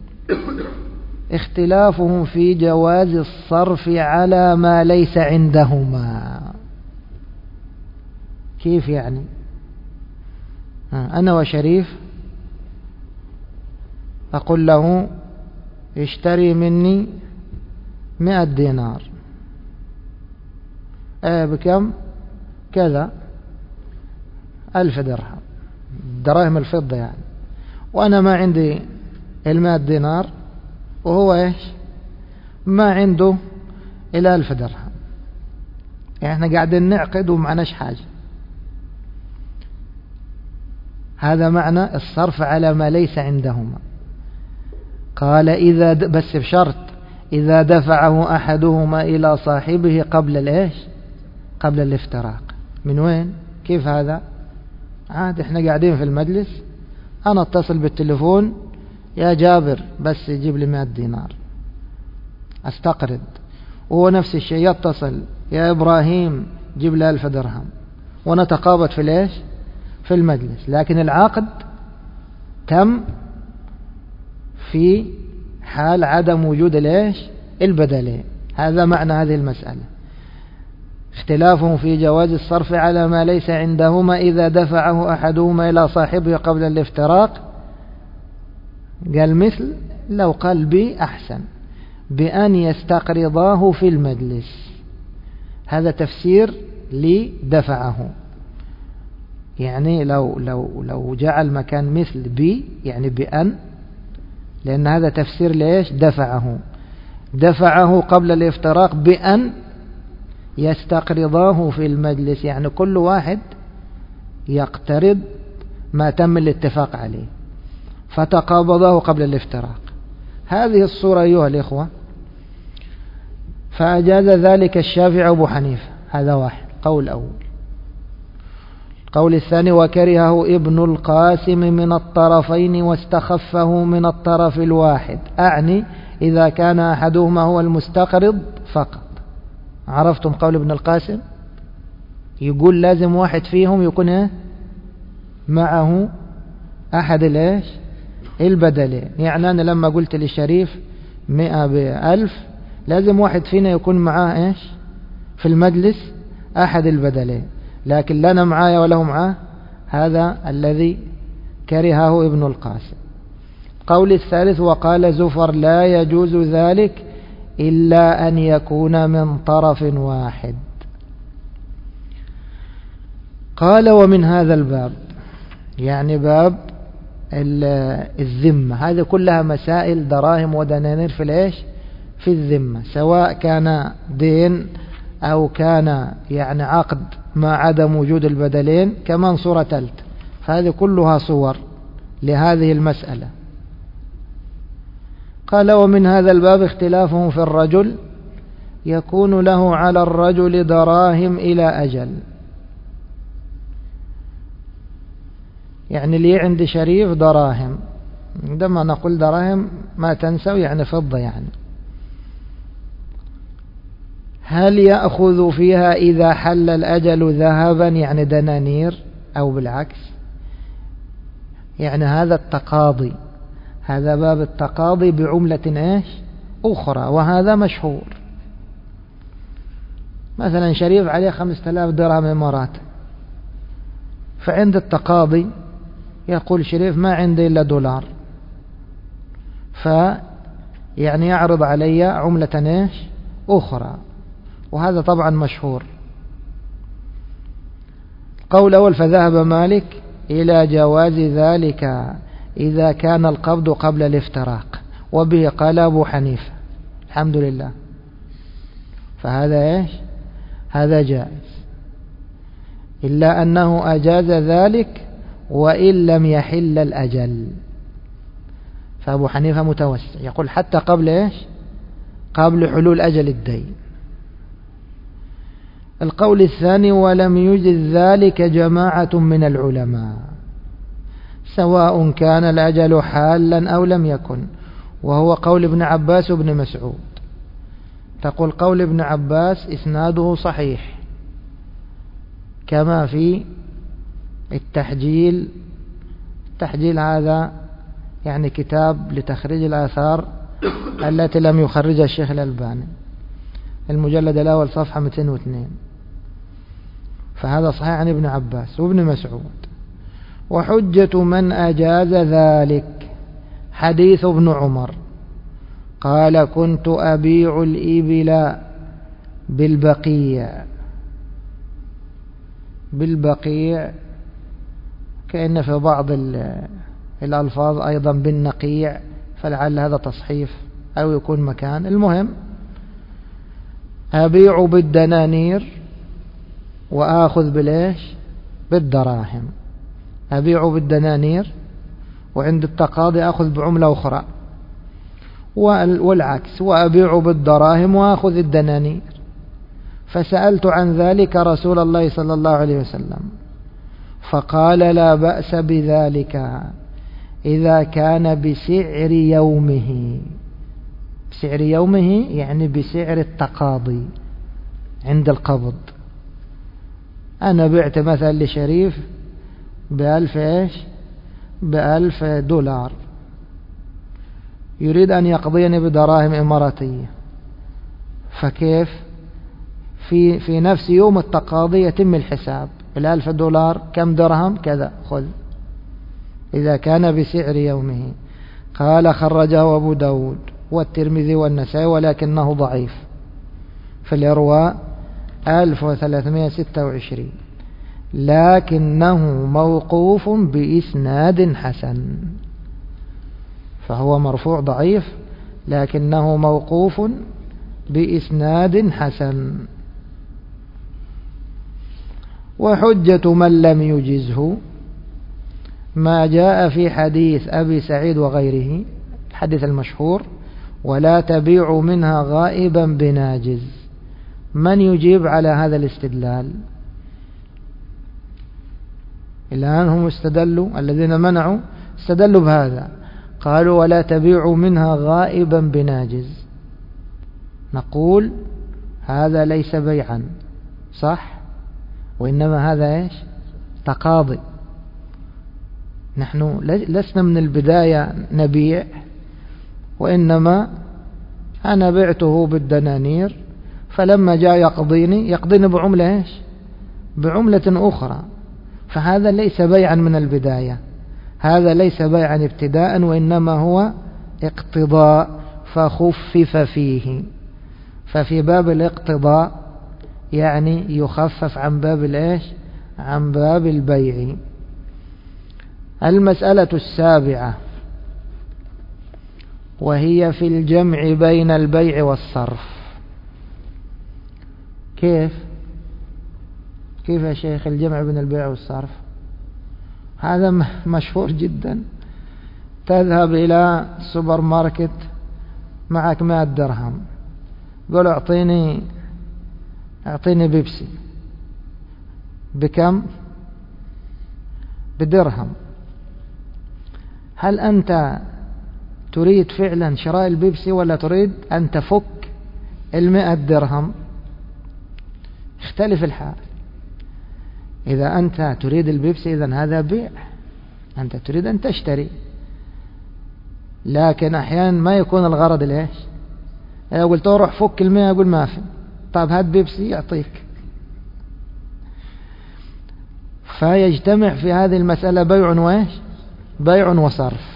اختلافهم في جواز الصرف على ما ليس عندهما. كيف يعني؟ أنا وشريف أقول له اشتري مني مئة دينار. ايه بكم؟ كذا، ألف درهم، دراهم الفضة يعني. وأنا ما عندي المئة دينار وهو ايش ما عنده إلى ألف درهم. يعني احنا قاعدين نعقد ومعناش حاجة. هذا معنى الصرف على ما ليس عندهما. قال إذا بس بشرط إذا دفعه أحدهما إلى صاحبه قبل الإيش قبل الافتراق. من وين؟ كيف هذا؟ عاد احنا قاعدين في المجلس، أنا اتصل بالتليفون يا جابر بس يجيب لي مئة دينار استقرض، وهو نفس الشيء يتصل يا إبراهيم جيب لي ألف درهم، ونتقابض في الإيش في المجلس. لكن العقد تم في حال عدم وجود الإيش البدلين. هذا معنى هذه المسألة. اختلافهم في جواز الصرف على ما ليس عندهما إذا دفعه أحدهما إلى صاحبه قبل الافتراق. قال مثل لو قال بي أحسن بأن يستقرضاه في المجلس. هذا تفسير لدفعه، يعني لو لو لو جعل مكان مثل بي يعني بأن، لأن هذا تفسير ليش؟ دفعه دفعه قبل الافتراق بأن يستقرضاه في المجلس، يعني كل واحد يقترض ما تم الاتفاق عليه، فتقابضه قبل الافتراق. هذه الصورة أيها الإخوة، فأجاز ذلك الشافعي أبو حنيفة. هذا واحد، قول أول. قول الثاني: وكرهه ابن القاسم من الطرفين واستخفه من الطرف الواحد، أعني إذا كان أحدهما هو المستقرض فقط. عرفتم قول ابن القاسم؟ يقول لازم واحد فيهم يكون معه أحد الإيش؟ البدلين. يعني أنا لما قلت للشريف مئة بألف، لازم واحد فينا يكون معاه إيش في المجلس؟ أحد البدلين. لكن لنا معايا وله معاه، هذا الذي كرهه ابن القاسم. قول الثالث: وقال زفر لا يجوز ذلك إلا أن يكون من طرف واحد. قال: ومن هذا الباب، يعني باب الذمة، هذه كلها مسائل دراهم ودنانير في الإيش؟ في الذمة، سواء كان دين أو كان يعني عقد مع عدم وجود البدلين، كمان صورة ثالث. فهذه كلها صور لهذه المسألة. قال: ومن هذا الباب اختلافهم في الرجل، يكون له على الرجل دراهم إلى أجل. يعني لي عند شريف دراهم، عندما نقول دراهم ما تنسوا يعني فضة، يعني هل يأخذ فيها إذا حل الأجل ذهبا يعني دنانير، أو بالعكس؟ يعني هذا التقاضي، هذا باب التقاضي بعملة إيش أخرى، وهذا مشهور. مثلا شريف عليه خمسة آلاف درهم إمارات، فعند التقاضي يقول شريف ما عندي إلا دولار، فيعني يعرض علي عملة إيش أخرى، وهذا طبعا مشهور. قول أول: فذهب مالك إلى جواز ذلك إذا كان القبض قبل الافتراق، وبه قال أبو حنيفة. الحمد لله، فهذا إيش؟ هذا جائز، إلا أنه أجاز ذلك وإن لم يحل الأجل. فأبو حنيفة متوسع، يقول حتى قبل إيش؟ قبل حلول أجل الدين. القول الثاني: ولم يجز ذلك جماعة من العلماء، سواء كان الأجل حالا أو لم يكن، وهو قول ابن عباس وابن مسعود. تقول قول ابن عباس إسناده صحيح، كما في التحجيل. التحجيل هذا يعني كتاب لتخريج الآثار التي لم يخرجها الشيخ الألباني، المجلد الأول صفحة مئتين واثنين. فهذا صحيح عن ابن عباس وابن مسعود. وحجة من أجاز ذلك حديث ابن عمر قال: كنت أبيع الإبل بالبقيع. بالبقيع كأن في بعض الألفاظ أيضا بالنقيع، فلعل هذا تصحيف أو يكون مكان. المهم أبيع بالدنانير وآخذ بالإيش؟ بالدراهم. أبيع بالدنانير وعند التقاضي أخذ بعملة أخرى، والعكس، وأبيع بالدراهم وآخذ الدنانير. فسألت عن ذلك رسول الله صلى الله عليه وسلم، فقال: لا بأس بذلك إذا كان بسعر يومه. بسعر يومه يعني بسعر التقاضي عند القبض. أنا بعت مثلا لشريف بألف إيش؟ بألف دولار، يريد أن يقضيني بدراهم إماراتية، فكيف؟ في في نفس يوم التقاضي يتم الحساب. الألف دولار كم درهم؟ كذا، خذ، إذا كان بسعر يومه. قال: خرجه أبو داود والترمذي والنسائي ولكنه ضعيف في الإرواء ألف وثلاثمائة وستة وعشرين، لكنه موقوف بإسناد حسن، فهو مرفوع ضعيف لكنه موقوف بإسناد حسن. وحجة من لم يجزه ما جاء في حديث أبي سعيد وغيره، الحديث المشهور: ولا تبيع منها غائبا بناجز. من يجيب على هذا الاستدلال؟ الآن هم استدلوا، الذين منعوا استدلوا بهذا، قالوا: ولا تبيع منها غائبا بناجز. نقول: هذا ليس بيعا، صح؟ وإنما هذا إيش؟ تقاضي. نحن لسنا من البداية نبيع، وإنما أنا بعته بالدنانير، فلما جاء يقضيني يقضيني بعملة إيش؟ بعملة أخرى، فهذا ليس بيعا من البداية، هذا ليس بيعا ابتداء، وإنما هو اقتضاء فخفف فيه. ففي باب الاقتضاء يعني يخفف عن باب الإيش؟ عن باب البيع. المسألة السابعة وهي في الجمع بين البيع والصرف. كيف كيف يا شيخ الجمع بين البيع والصرف؟ هذا مشهور جدا. تذهب إلى السوبر ماركت، معك مائة درهم، قول: اعطيني اعطيني بيبسي. بكم؟ بدرهم. هل أنت تريد فعلا شراء البيبسي ولا تريد أن تفك المئة درهم؟ اختلف الحال. إذا أنت تريد البيبسي إذن هذا بيع، أنت تريد أن تشتري. لكن أحيانا ما يكون الغرض ليش؟ إذا قلت روح فك المئة يقول ما في، طيب هات بيبسي يعطيك. فيجتمع في هذه المسألة بيع وإيش؟ بيع وصرف.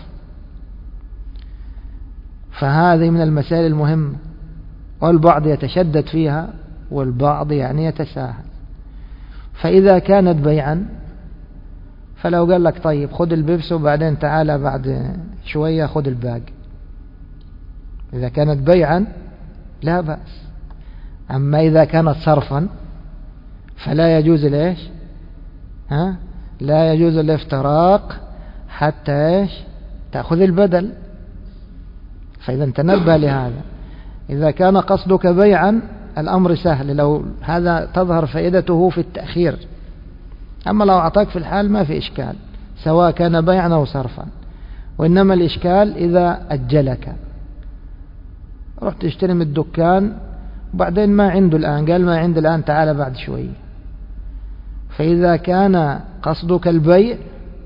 فهذه من المسائل المهمة، والبعض يتشدد فيها والبعض يعني يتساهل. فإذا كانت بيعا فلو قال لك: طيب خذ البيبس وبعدين تعالى بعد شوية خذ الباقي، إذا كانت بيعا لا بأس. أما إذا كانت صرفا فلا يجوز ليش؟ ها؟ لا يجوز الافتراق حتى إيش؟ تأخذ البدل. فإذا تنبه لهذا. إذا كان قصدك بيعا الأمر سهل، لو هذا تظهر فائدته في التأخير. أما لو أعطاك في الحال ما في إشكال، سواء كان بيعا أو صرفا. وإنما الإشكال إذا أجلك، رحت تشتري من الدكان وبعدين ما عنده الآن، قال ما عنده الآن تعال بعد شوي. فإذا كان قصدك البيع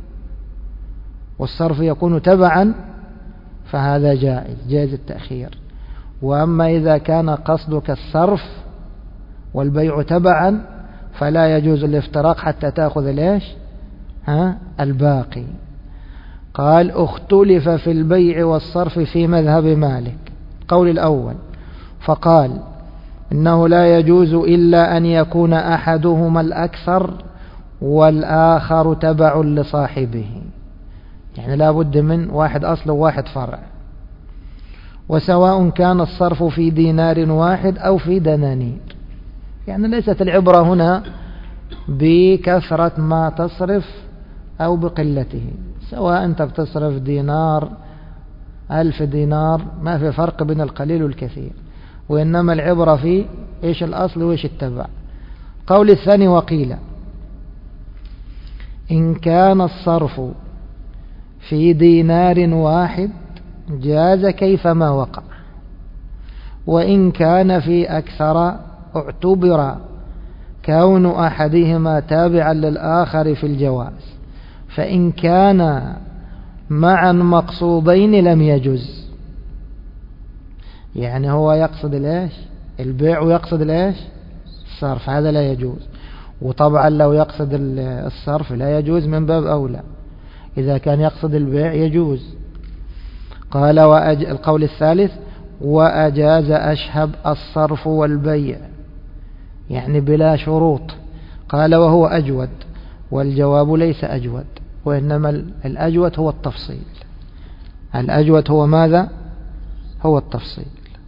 والصرف يكون تبعا فهذا جائز، جائز التأخير. وأما إذا كان قصدك الصرف والبيع تبعا فلا يجوز الافتراق حتى تأخذ ليش؟ ها؟ الباقي. قال: اختلف في البيع والصرف في مذهب مالك. قول الأول فقال إنه لا يجوز إلا أن يكون أحدهما الأكثر والآخر تبع لصاحبه، يعني لا بد من واحد أصل وواحد فرع. وسواء كان الصرف في دينار واحد أو في دنانير، يعني ليست العبرة هنا بكثرة ما تصرف أو بقلته، سواء أنت بتصرف دينار ألف دينار ما في فرق بين القليل والكثير، وإنما العبرة في إيش الأصل وإيش التبع. قول الثاني وقيل إن كان الصرف في دينار واحد جاز كيفما وقع، وإن كان في أكثر اعتبر كون أحدهما تابعا للآخر في الجواز، فإن كان معا مقصودين لم يجوز. يعني هو يقصد الإيش؟ البيع ويقصد الإيش؟ الصرف، هذا لا يجوز. وطبعا لو يقصد الصرف لا يجوز من باب أولى، إذا كان يقصد البيع يجوز. قال وأج... القول الثالث وأجاز أشهب الصرف والبيع، يعني بلا شروط. قال وهو أجود، والجواب ليس أجود، وإنما الأجود هو التفصيل. الأجود هو ماذا؟ هو التفصيل.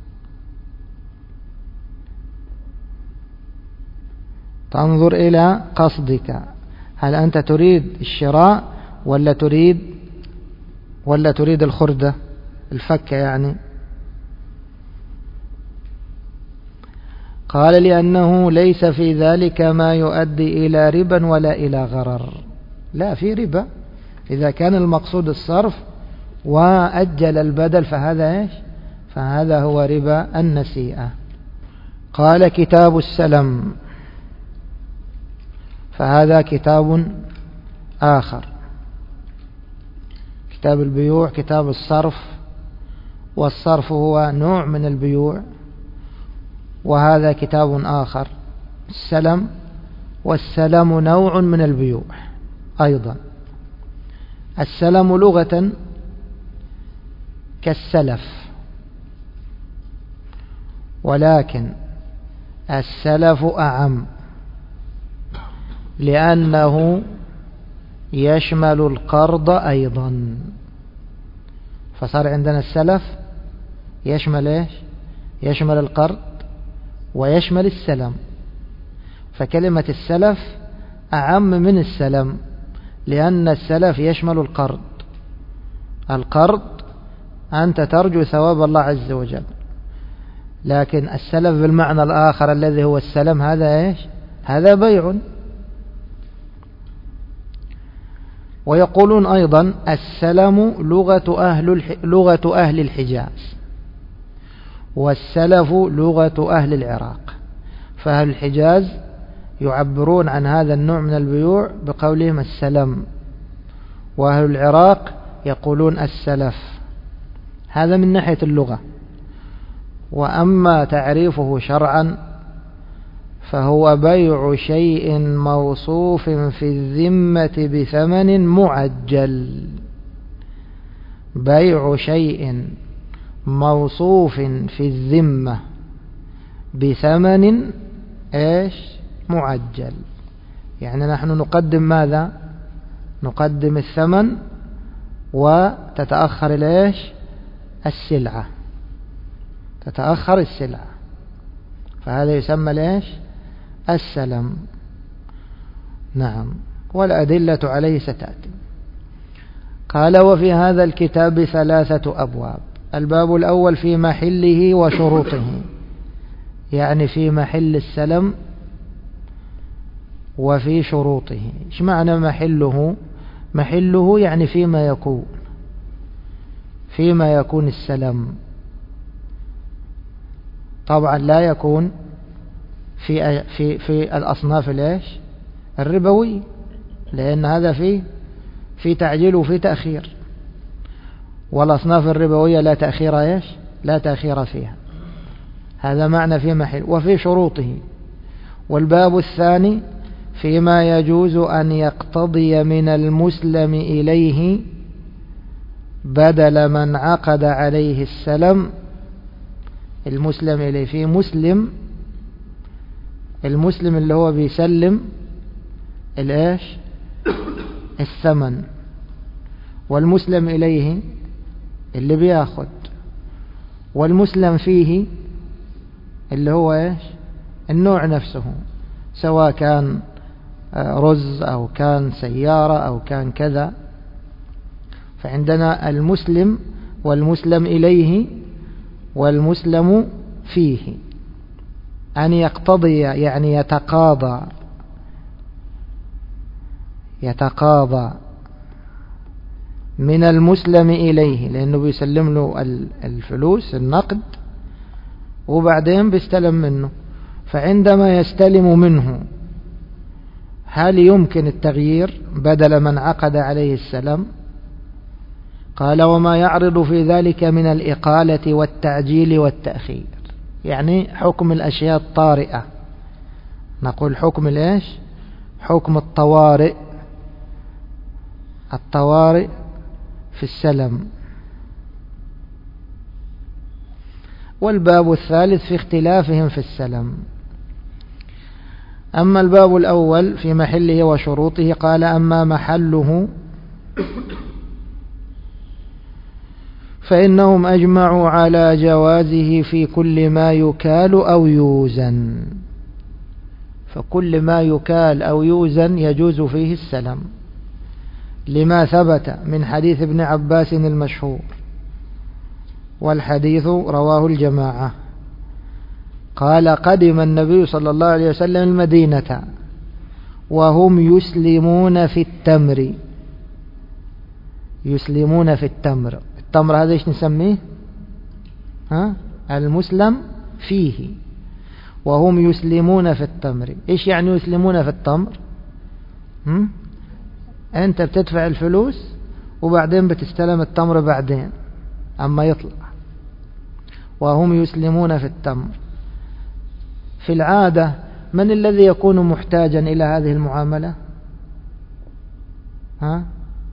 تنظر إلى قصدك، هل أنت تريد الشراء ولا تريد ولا تريد الخردة الفكة يعني؟ قال لأنه ليس في ذلك ما يؤدي إلى ربا ولا إلى غرر. لا في ربا إذا كان المقصود الصرف وأجل البدل، فهذا إيش؟ فهذا هو ربا النسيئة. قال كتاب السلم، فهذا كتاب آخر. كتاب البيوع كتاب الصرف، والصرف هو نوع من البيوع، وهذا كتاب آخر السلم، والسلم نوع من البيوع أيضا. السلم لغة كالسلف، ولكن السلف أعم لأنه يشمل القرض أيضا. فصار عندنا السلف يشمل إيش؟ يشمل القرض ويشمل السلم. فكلمة السلف أعم من السلم، لأن السلف يشمل القرض. القرض أنت ترجو ثواب الله عز وجل، لكن السلف بالمعنى الآخر الذي هو السلم هذا إيش؟ هذا بيع. ويقولون أيضا السلم لغة أهل لغة أهل الحجاز، والسلف لغة أهل العراق. فأهل الحجاز يعبرون عن هذا النوع من البيوع بقولهم السلم، وأهل العراق يقولون السلف. هذا من ناحية اللغة. وأما تعريفه شرعا فهو بيع شيء موصوف في الذمة بثمن معجل. بيع شيء موصوف في الذمة بثمن ايش؟ معجل. يعني نحن نقدم ماذا؟ نقدم الثمن وتتأخر الايش؟ السلعة، تتأخر السلعة، فهذا يسمى الايش؟ السلم. نعم، والأدلة عليه ستأتي. قال وفي هذا الكتاب ثلاثة أبواب. الباب الأول في محله وشروطه، يعني في محل السلم وفي شروطه. ايش معنى محله؟ محله يعني فيما يكون فيما يكون السلم. طبعا لا يكون في في في الأصناف الايش؟ الربوي، لأن هذا فيه في تعجيل وفي تأخير، والأصناف الربوية لا تأخير ايش؟ لا تأخير فيها. هذا معنى في محل. وفي شروطه. والباب الثاني فيما يجوز أن يقتضي من المسلم إليه بدل من عقد عليه السلم. المسلم إليه في مسلم، المسلم اللي هو بيسلم الايش؟ الثمن، والمسلم إليه اللي بياخد، والمسلم فيه اللي هو ايش؟ النوع نفسه، سواء كان رز أو كان سيارة أو كان كذا. فعندنا المسلم والمسلم إليه والمسلم فيه. أن يقتضي يعني يتقاضى يتقاضى من المسلم إليه، لأنه بيسلم له الفلوس النقد وبعدين بيستلم منه. فعندما يستلم منه هل يمكن التغيير بدل من عقد عليه السلم؟ قال وما يعرض في ذلك من الإقالة والتعجيل والتأخير، يعني حكم الأشياء الطارئة. نقول حكم الإيش؟ حكم الطوارئ، الطوارئ في السلم. والباب الثالث في اختلافهم في السلم. أما الباب الأول في محله وشروطه قال: أما محله فإنهم أجمعوا على جوازه في كل ما يكال أو يوزن. فكل ما يكال أو يوزن يجوز فيه السلم، لما ثبت من حديث ابن عباس المشهور، والحديث رواه الجماعة. قال: قدم النبي صلى الله عليه وسلم المدينة وهم يسلمون في التمر. يسلمون في التمر. التمر هذا ايش نسميه؟ ها؟ المسلم فيه. وهم يسلمون في التمر. ايش يعني يسلمون في التمر؟ هم؟ انت بتدفع الفلوس وبعدين بتستلم التمر بعدين اما يطلع. وهم يسلمون في التمر. في العادة من الذي يكون محتاجا إلى هذه المعاملة؟ ها؟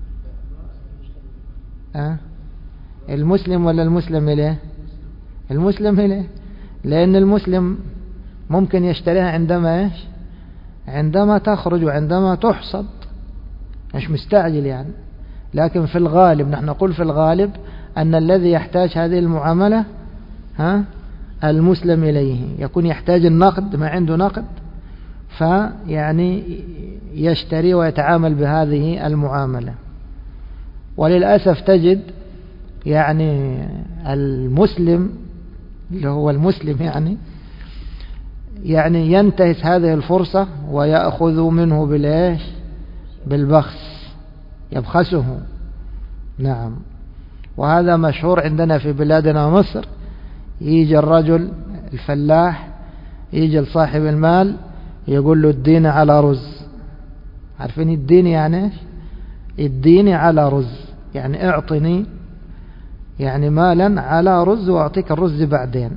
ها؟ المسلم ولا المسلم إليه؟ المسلم إليه، لأن المسلم ممكن يشتريها عندما إيش؟ عندما تخرج وعندما تحصد، مش مستعجل يعني. لكن في الغالب، نحن نقول في الغالب أن الذي يحتاج هذه المعاملة ها المسلم إليه، يكون يحتاج النقد، ما عنده نقد فيعني يشتري ويتعامل بهذه المعاملة. وللأسف تجد يعني المسلم اللي هو المسلم يعني يعني ينتهز هذه الفرصة ويأخذ منه بالإيش؟ بالبخس، يبخسه. نعم. وهذا مشهور عندنا في بلادنا مصر. يجي الرجل الفلاح يجي لصاحب المال يقول له اديني على رز. عارفين اديني يعني ايش؟ اديني على رز، يعني اعطني يعني مالا على رز واعطيك الرز بعدين.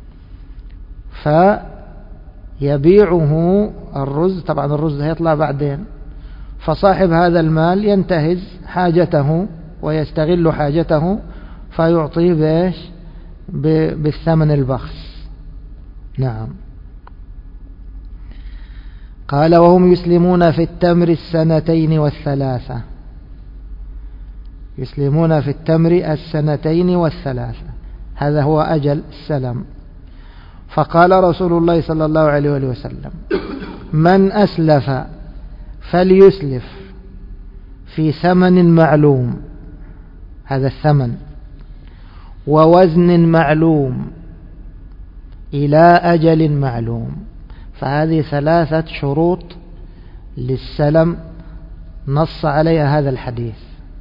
فيبيعه الرز، طبعا الرز هيطلع بعدين. فصاحب هذا المال ينتهز حاجته ويستغل حاجته فيعطيه بايش؟ بالثمن البخس. نعم. قال: وهم يسلمون في التمر السنتين والثلاثة. يسلمون في التمر السنتين والثلاثة، هذا هو أجل السلم. فقال رسول الله صلى الله عليه وسلم: من أسلف فليسلف في ثمن معلوم، هذا الثمن، ووزن معلوم إلى أجل معلوم. فهذه ثلاثة شروط للسلم نص عليها هذا الحديث.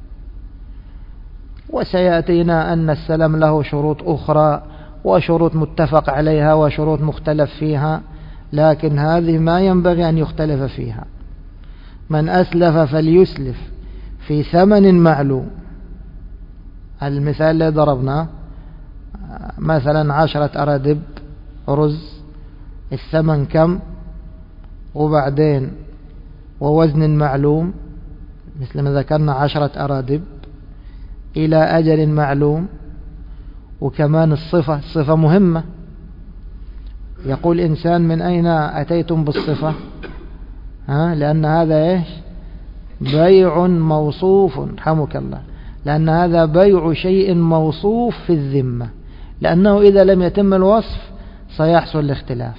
وسيأتينا أن السلم له شروط أخرى وشروط متفق عليها وشروط مختلف فيها، لكن هذه ما ينبغي أن يختلف فيها. من أسلف فليسلف في ثمن معلوم. المثال اللي ضربناه مثلا عشرة أرادب رز، الثمن كم؟ وبعدين ووزن معلوم مثل ما ذكرنا عشرة أرادب إلى أجل معلوم. وكمان الصفة، الصفة مهمة. يقول إنسان: من أين أتيتم بالصفة؟ ها؟ لأن هذا إيش؟ بيع موصوف، رحمك الله، لأن هذا بيع شيء موصوف في الذمة، لأنه إذا لم يتم الوصف سيحصل الاختلاف.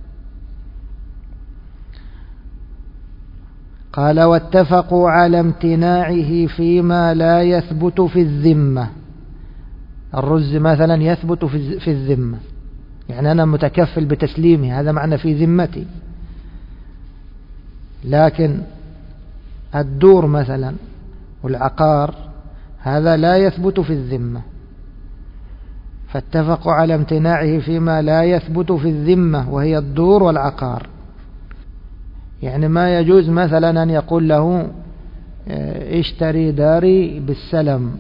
قال: واتفقوا على امتناعه فيما لا يثبت في الذمة. الرز مثلا يثبت في الذمة، يعني أنا متكفل بتسليمه، هذا معنى في ذمتي. لكن الدور مثلا والعقار هذا لا يثبت في الذمة. فاتفقوا على امتناعه فيما لا يثبت في الذمة، وهي الدور والعقار. يعني ما يجوز مثلا أن يقول له اشتري داري بالسلم.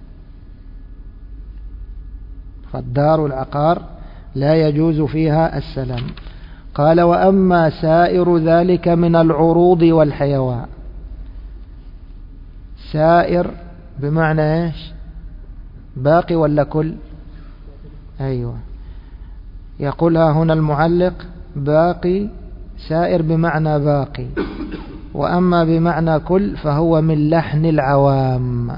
فالدار والعقار لا يجوز فيها السلم. قال: وأما سائر ذلك من العروض والحيوان. سائر بمعنى ايش؟ باقي ولا كل؟ أيوة. يقولها هنا المعلق باقي سائر بمعنى باقي، وأما بمعنى كل فهو من لحن العوام.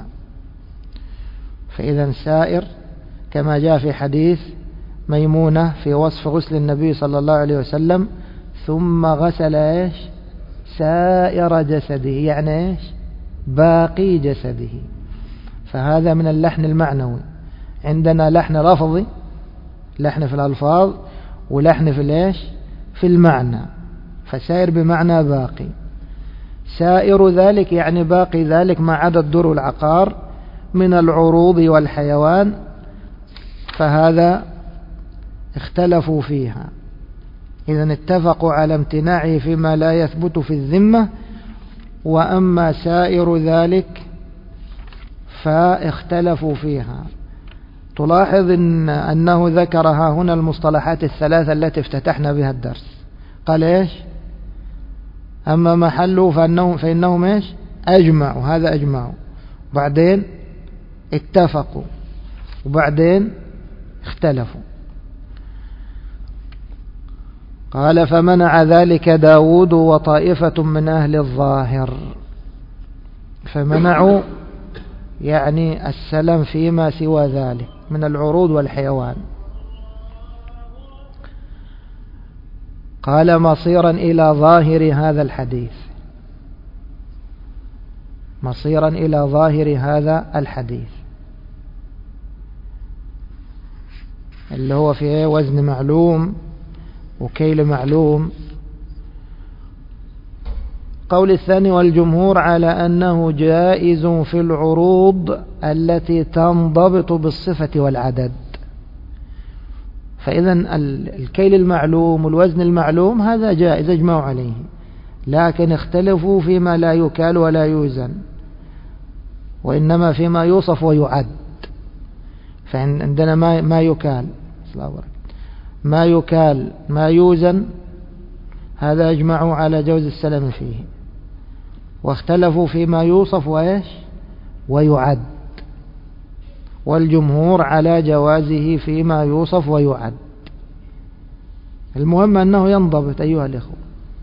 فإذا سائر كما جاء في حديث ميمونة في وصف غسل النبي صلى الله عليه وسلم: ثم غسل إيش؟ سائر جسده، يعني إيش؟ باقي جسده. فهذا من اللحن المعنوي. عندنا لحن لفظي، لحن في الألفاظ، ولحن في الإيش؟ في المعنى. فسائر بمعنى باقي. سائر ذلك يعني باقي ذلك ما عدا الدر والعقار من العروض والحيوان، فهذا اختلفوا فيها. إذن اتفقوا على امتناعه فيما لا يثبت في الذمة، وأما سائر ذلك فاختلفوا فيها. تلاحظ إن أنه ذكرها هنا المصطلحات الثلاثة التي افتتحنا بها الدرس. قال إيش؟ أما محله فإنهم, فإنهم إيش؟ أجمعوا، هذا أجمعوا، وبعدين اتفقوا، وبعدين اختلفوا. قال: فمنع ذلك داود وطائفة من أهل الظاهر. فمنعوا يعني السلم فيما سوى ذلك من العروض والحيوان. قال: مصيرا إلى ظاهر هذا الحديث، مصيرا إلى ظاهر هذا الحديث اللي هو فيه وزن معلوم وكيل معلوم. قول الثاني: والجمهور على أنه جائز في العروض التي تنضبط بالصفة والعدد. فإذا الكيل المعلوم والوزن المعلوم هذا جائز، اجمعوا عليه، لكن اختلفوا فيما لا يكال ولا يوزن، وإنما فيما يوصف ويعد. فعندنا ما ما يكال ما يكال ما يوزن، هذا اجمعوا على جوز السلم فيه. واختلفوا فيما يوصف وإيش ويعد، والجمهور على جوازه فيما يوصف ويعد. المهم أنه ينضبط أيها الإخوة.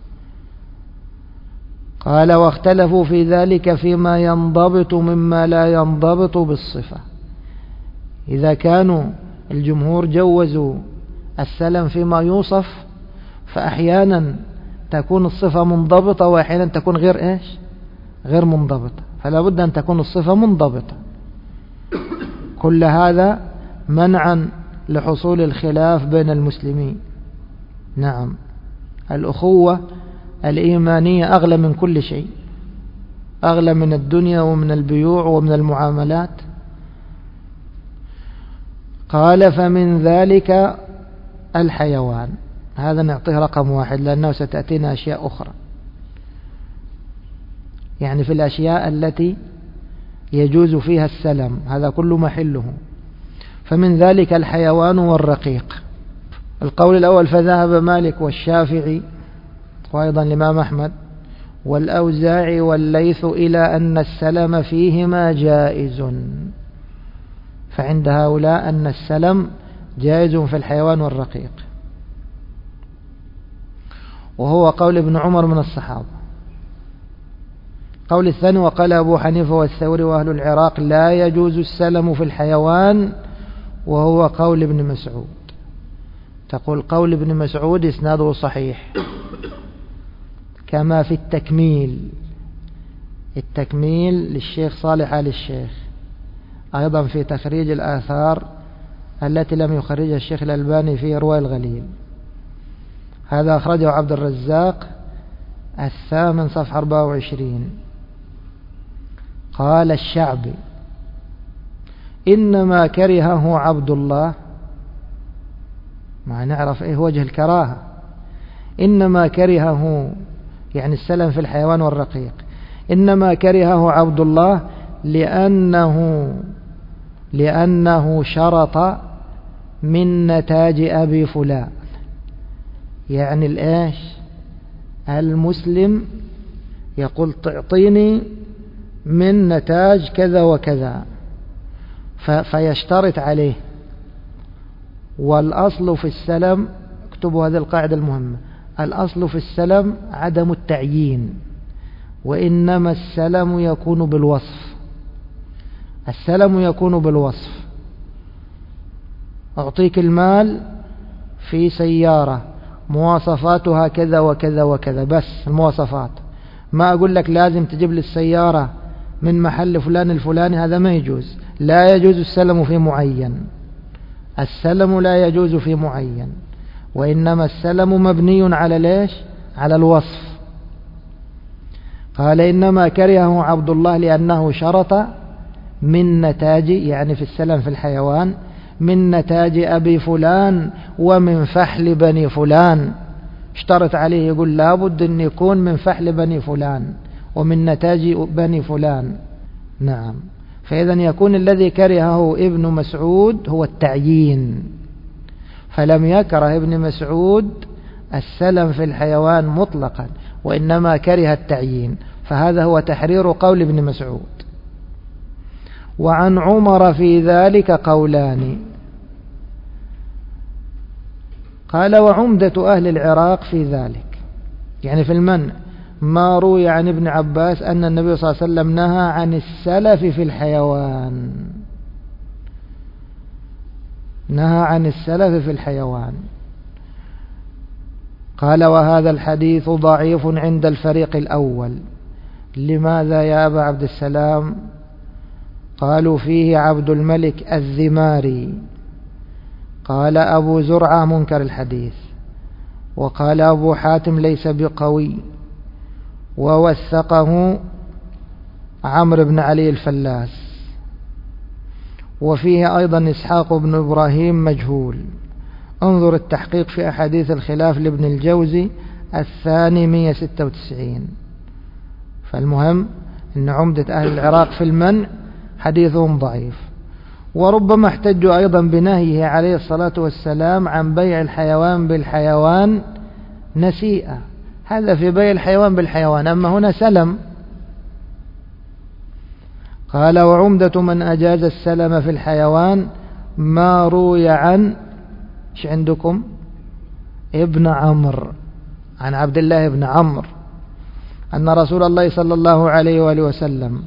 قال: واختلفوا في ذلك فيما ينضبط مما لا ينضبط بالصفة. إذا كانوا الجمهور جوزوا السلم فيما يوصف، فأحيانا تكون الصفة منضبطة وأحيانا تكون غير إيش غير منضبطة، فلا بد أن تكون الصفة منضبطة. كل هذا منعا لحصول الخلاف بين المسلمين. نعم، الأخوة الإيمانية أغلى من كل شيء، أغلى من الدنيا ومن البيوع ومن المعاملات. قال: فمن ذلك الحيوان. هذا نعطيه رقم واحد لأنه ستأتينا أشياء أخرى، يعني في الأشياء التي يجوز فيها السلم، هذا كل محله. فمن ذلك الحيوان والرقيق. القول الأول: فذهب مالك والشافعي وأيضا الإمام أحمد والأوزاعي والليث إلى أن السلم فيهما جائز. فعند هؤلاء أن السلم جائز في الحيوان والرقيق، وهو قول ابن عمر من الصحابة. قول الثاني: وقال أبو حنيفة والثوري وأهل العراق لا يجوز السلم في الحيوان، وهو قول ابن مسعود. تقول قول ابن مسعود إسناده صحيح، كما في التكميل، التكميل للشيخ صالح آل الشيخ، أيضا في تخريج الآثار التي لم يخرجها الشيخ الألباني في إرواء الغليل. هذا أخرجه عبد الرزاق الثامن صفحة أربعة وعشرين. قال الشعبي: إنما كرهه عبد الله. ما نعرف إيه وجه الكراهة. إنما كرهه يعني السلم في الحيوان والرقيق، إنما كرهه عبد الله لأنه لأنه شرط من نتاج أبي فلان. يعني الإيش المسلم يقول تعطيني من نتاج كذا وكذا، فيشترط عليه، والأصل في السلم، اكتبوا هذه القاعدة المهمة، الأصل في السلم عدم التعيين، وإنما السلم يكون بالوصف. السلم يكون بالوصف. أعطيك المال في سيارة مواصفاتها كذا وكذا وكذا، بس المواصفات، ما أقول لك لازم تجيب لي السيارة من محل فلان الفلاني، هذا ما يجوز. لا يجوز السلم في معين، السلم لا يجوز في معين، وإنما السلم مبني على ليش؟ على الوصف. قال إنما كرهه عبد الله لأنه شرط من نتاج، يعني في السلم في الحيوان، من نتاج أبي فلان ومن فحل بني فلان، اشترط عليه يقول لابد أن يكون من فحل بني فلان ومن نتاج بني فلان. نعم، فإذا يكون الذي كرهه ابن مسعود هو التعيين، فلم يكره ابن مسعود السلم في الحيوان مطلقا، وإنما كره التعيين، فهذا هو تحرير قول ابن مسعود. وعن عمر في ذلك قولان. قال وعمدة أهل العراق في ذلك، يعني في المنع، ما روي عن ابن عباس أن النبي صلى الله عليه وسلم نهى عن السلف في الحيوان، نهى عن السلف في الحيوان. قال وهذا الحديث ضعيف عند الفريق الأول. لماذا يا أبا عبد السلام؟ قالوا فيه عبد الملك الذماري. قال أبو زرعة منكر الحديث، وقال أبو حاتم ليس بقوي، ووثقه عمرو بن علي الفلاس. وفيه أيضا إسحاق بن إبراهيم مجهول. انظر التحقيق في أحاديث الخلاف لابن الجوزي الثاني مئة وستة وتسعين. فالمهم أن عمدة أهل العراق في المنع حديثهم ضعيف. وربما احتجوا أيضا بنهيه عليه الصلاة والسلام عن بيع الحيوان بالحيوان نسيئة، هذا في بيع الحيوان بالحيوان، أما هنا سلم. قال وعمدة من أجاز السلم في الحيوان ما روي عن ايش عندكم؟ ابن عمرو، عن عبد الله بن عمرو أن رسول الله صلى الله عليه وآله وسلم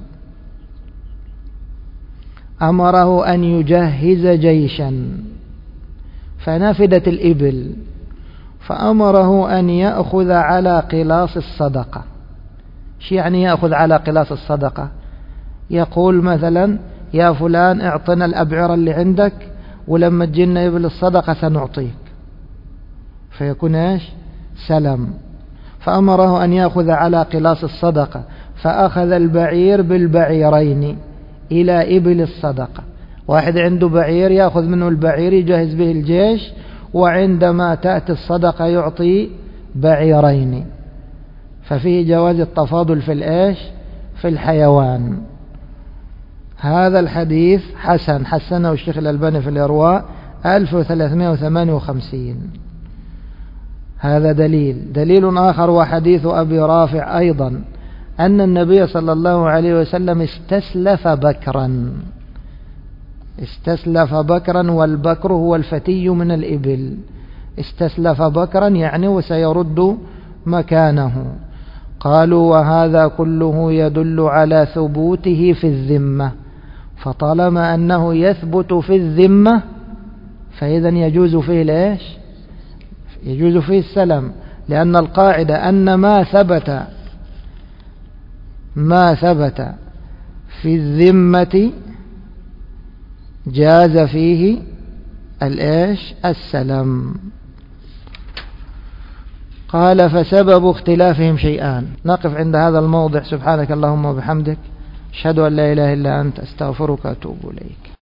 أمره أن يجهز جيشا فنفدت الإبل، فأمره أن يأخذ على قلاص الصدقة. شو يعني يأخذ على قلاص الصدقة؟ يقول مثلا يا فلان اعطنا الأبعرة اللي عندك، ولما تجينا إبل الصدقة سنعطيك، فيكون ايش؟ سلم. فأمره أن يأخذ على قلاص الصدقة، فأخذ البعير بالبعيرين إلى إبل الصدقة. واحد عنده بعير يأخذ منه البعير يجهز به الجيش، وعندما تأتي الصدقة يعطي بعيرين. ففيه جواز التفاضل في الإيش؟ في الحيوان. هذا الحديث حسن، حسنه الشيخ الألباني في الإرواء ألف وثلاثمائة وثمانية وخمسين. هذا دليل. دليل آخر وحديث أبي رافع أيضا أن النبي صلى الله عليه وسلم استسلف بكرا، استسلف بكرا، والبكر هو الفتي من الإبل. استسلف بكرا يعني وسيرد مكانه. قالوا وهذا كله يدل على ثبوته في الذمة، فطالما أنه يثبت في الذمة فإذا يجوز فيه ليش؟ يجوز فيه السلم، لأن القاعدة أن ما ثبت ما ثبت في الذمة جاز فيه الإيش؟ السلم. قال فسبب اختلافهم شيئان. نقف عند هذا الموضع. سبحانك اللهم وبحمدك، أشهد أن لا إله إلا أنت، أستغفرك وأتوب إليك.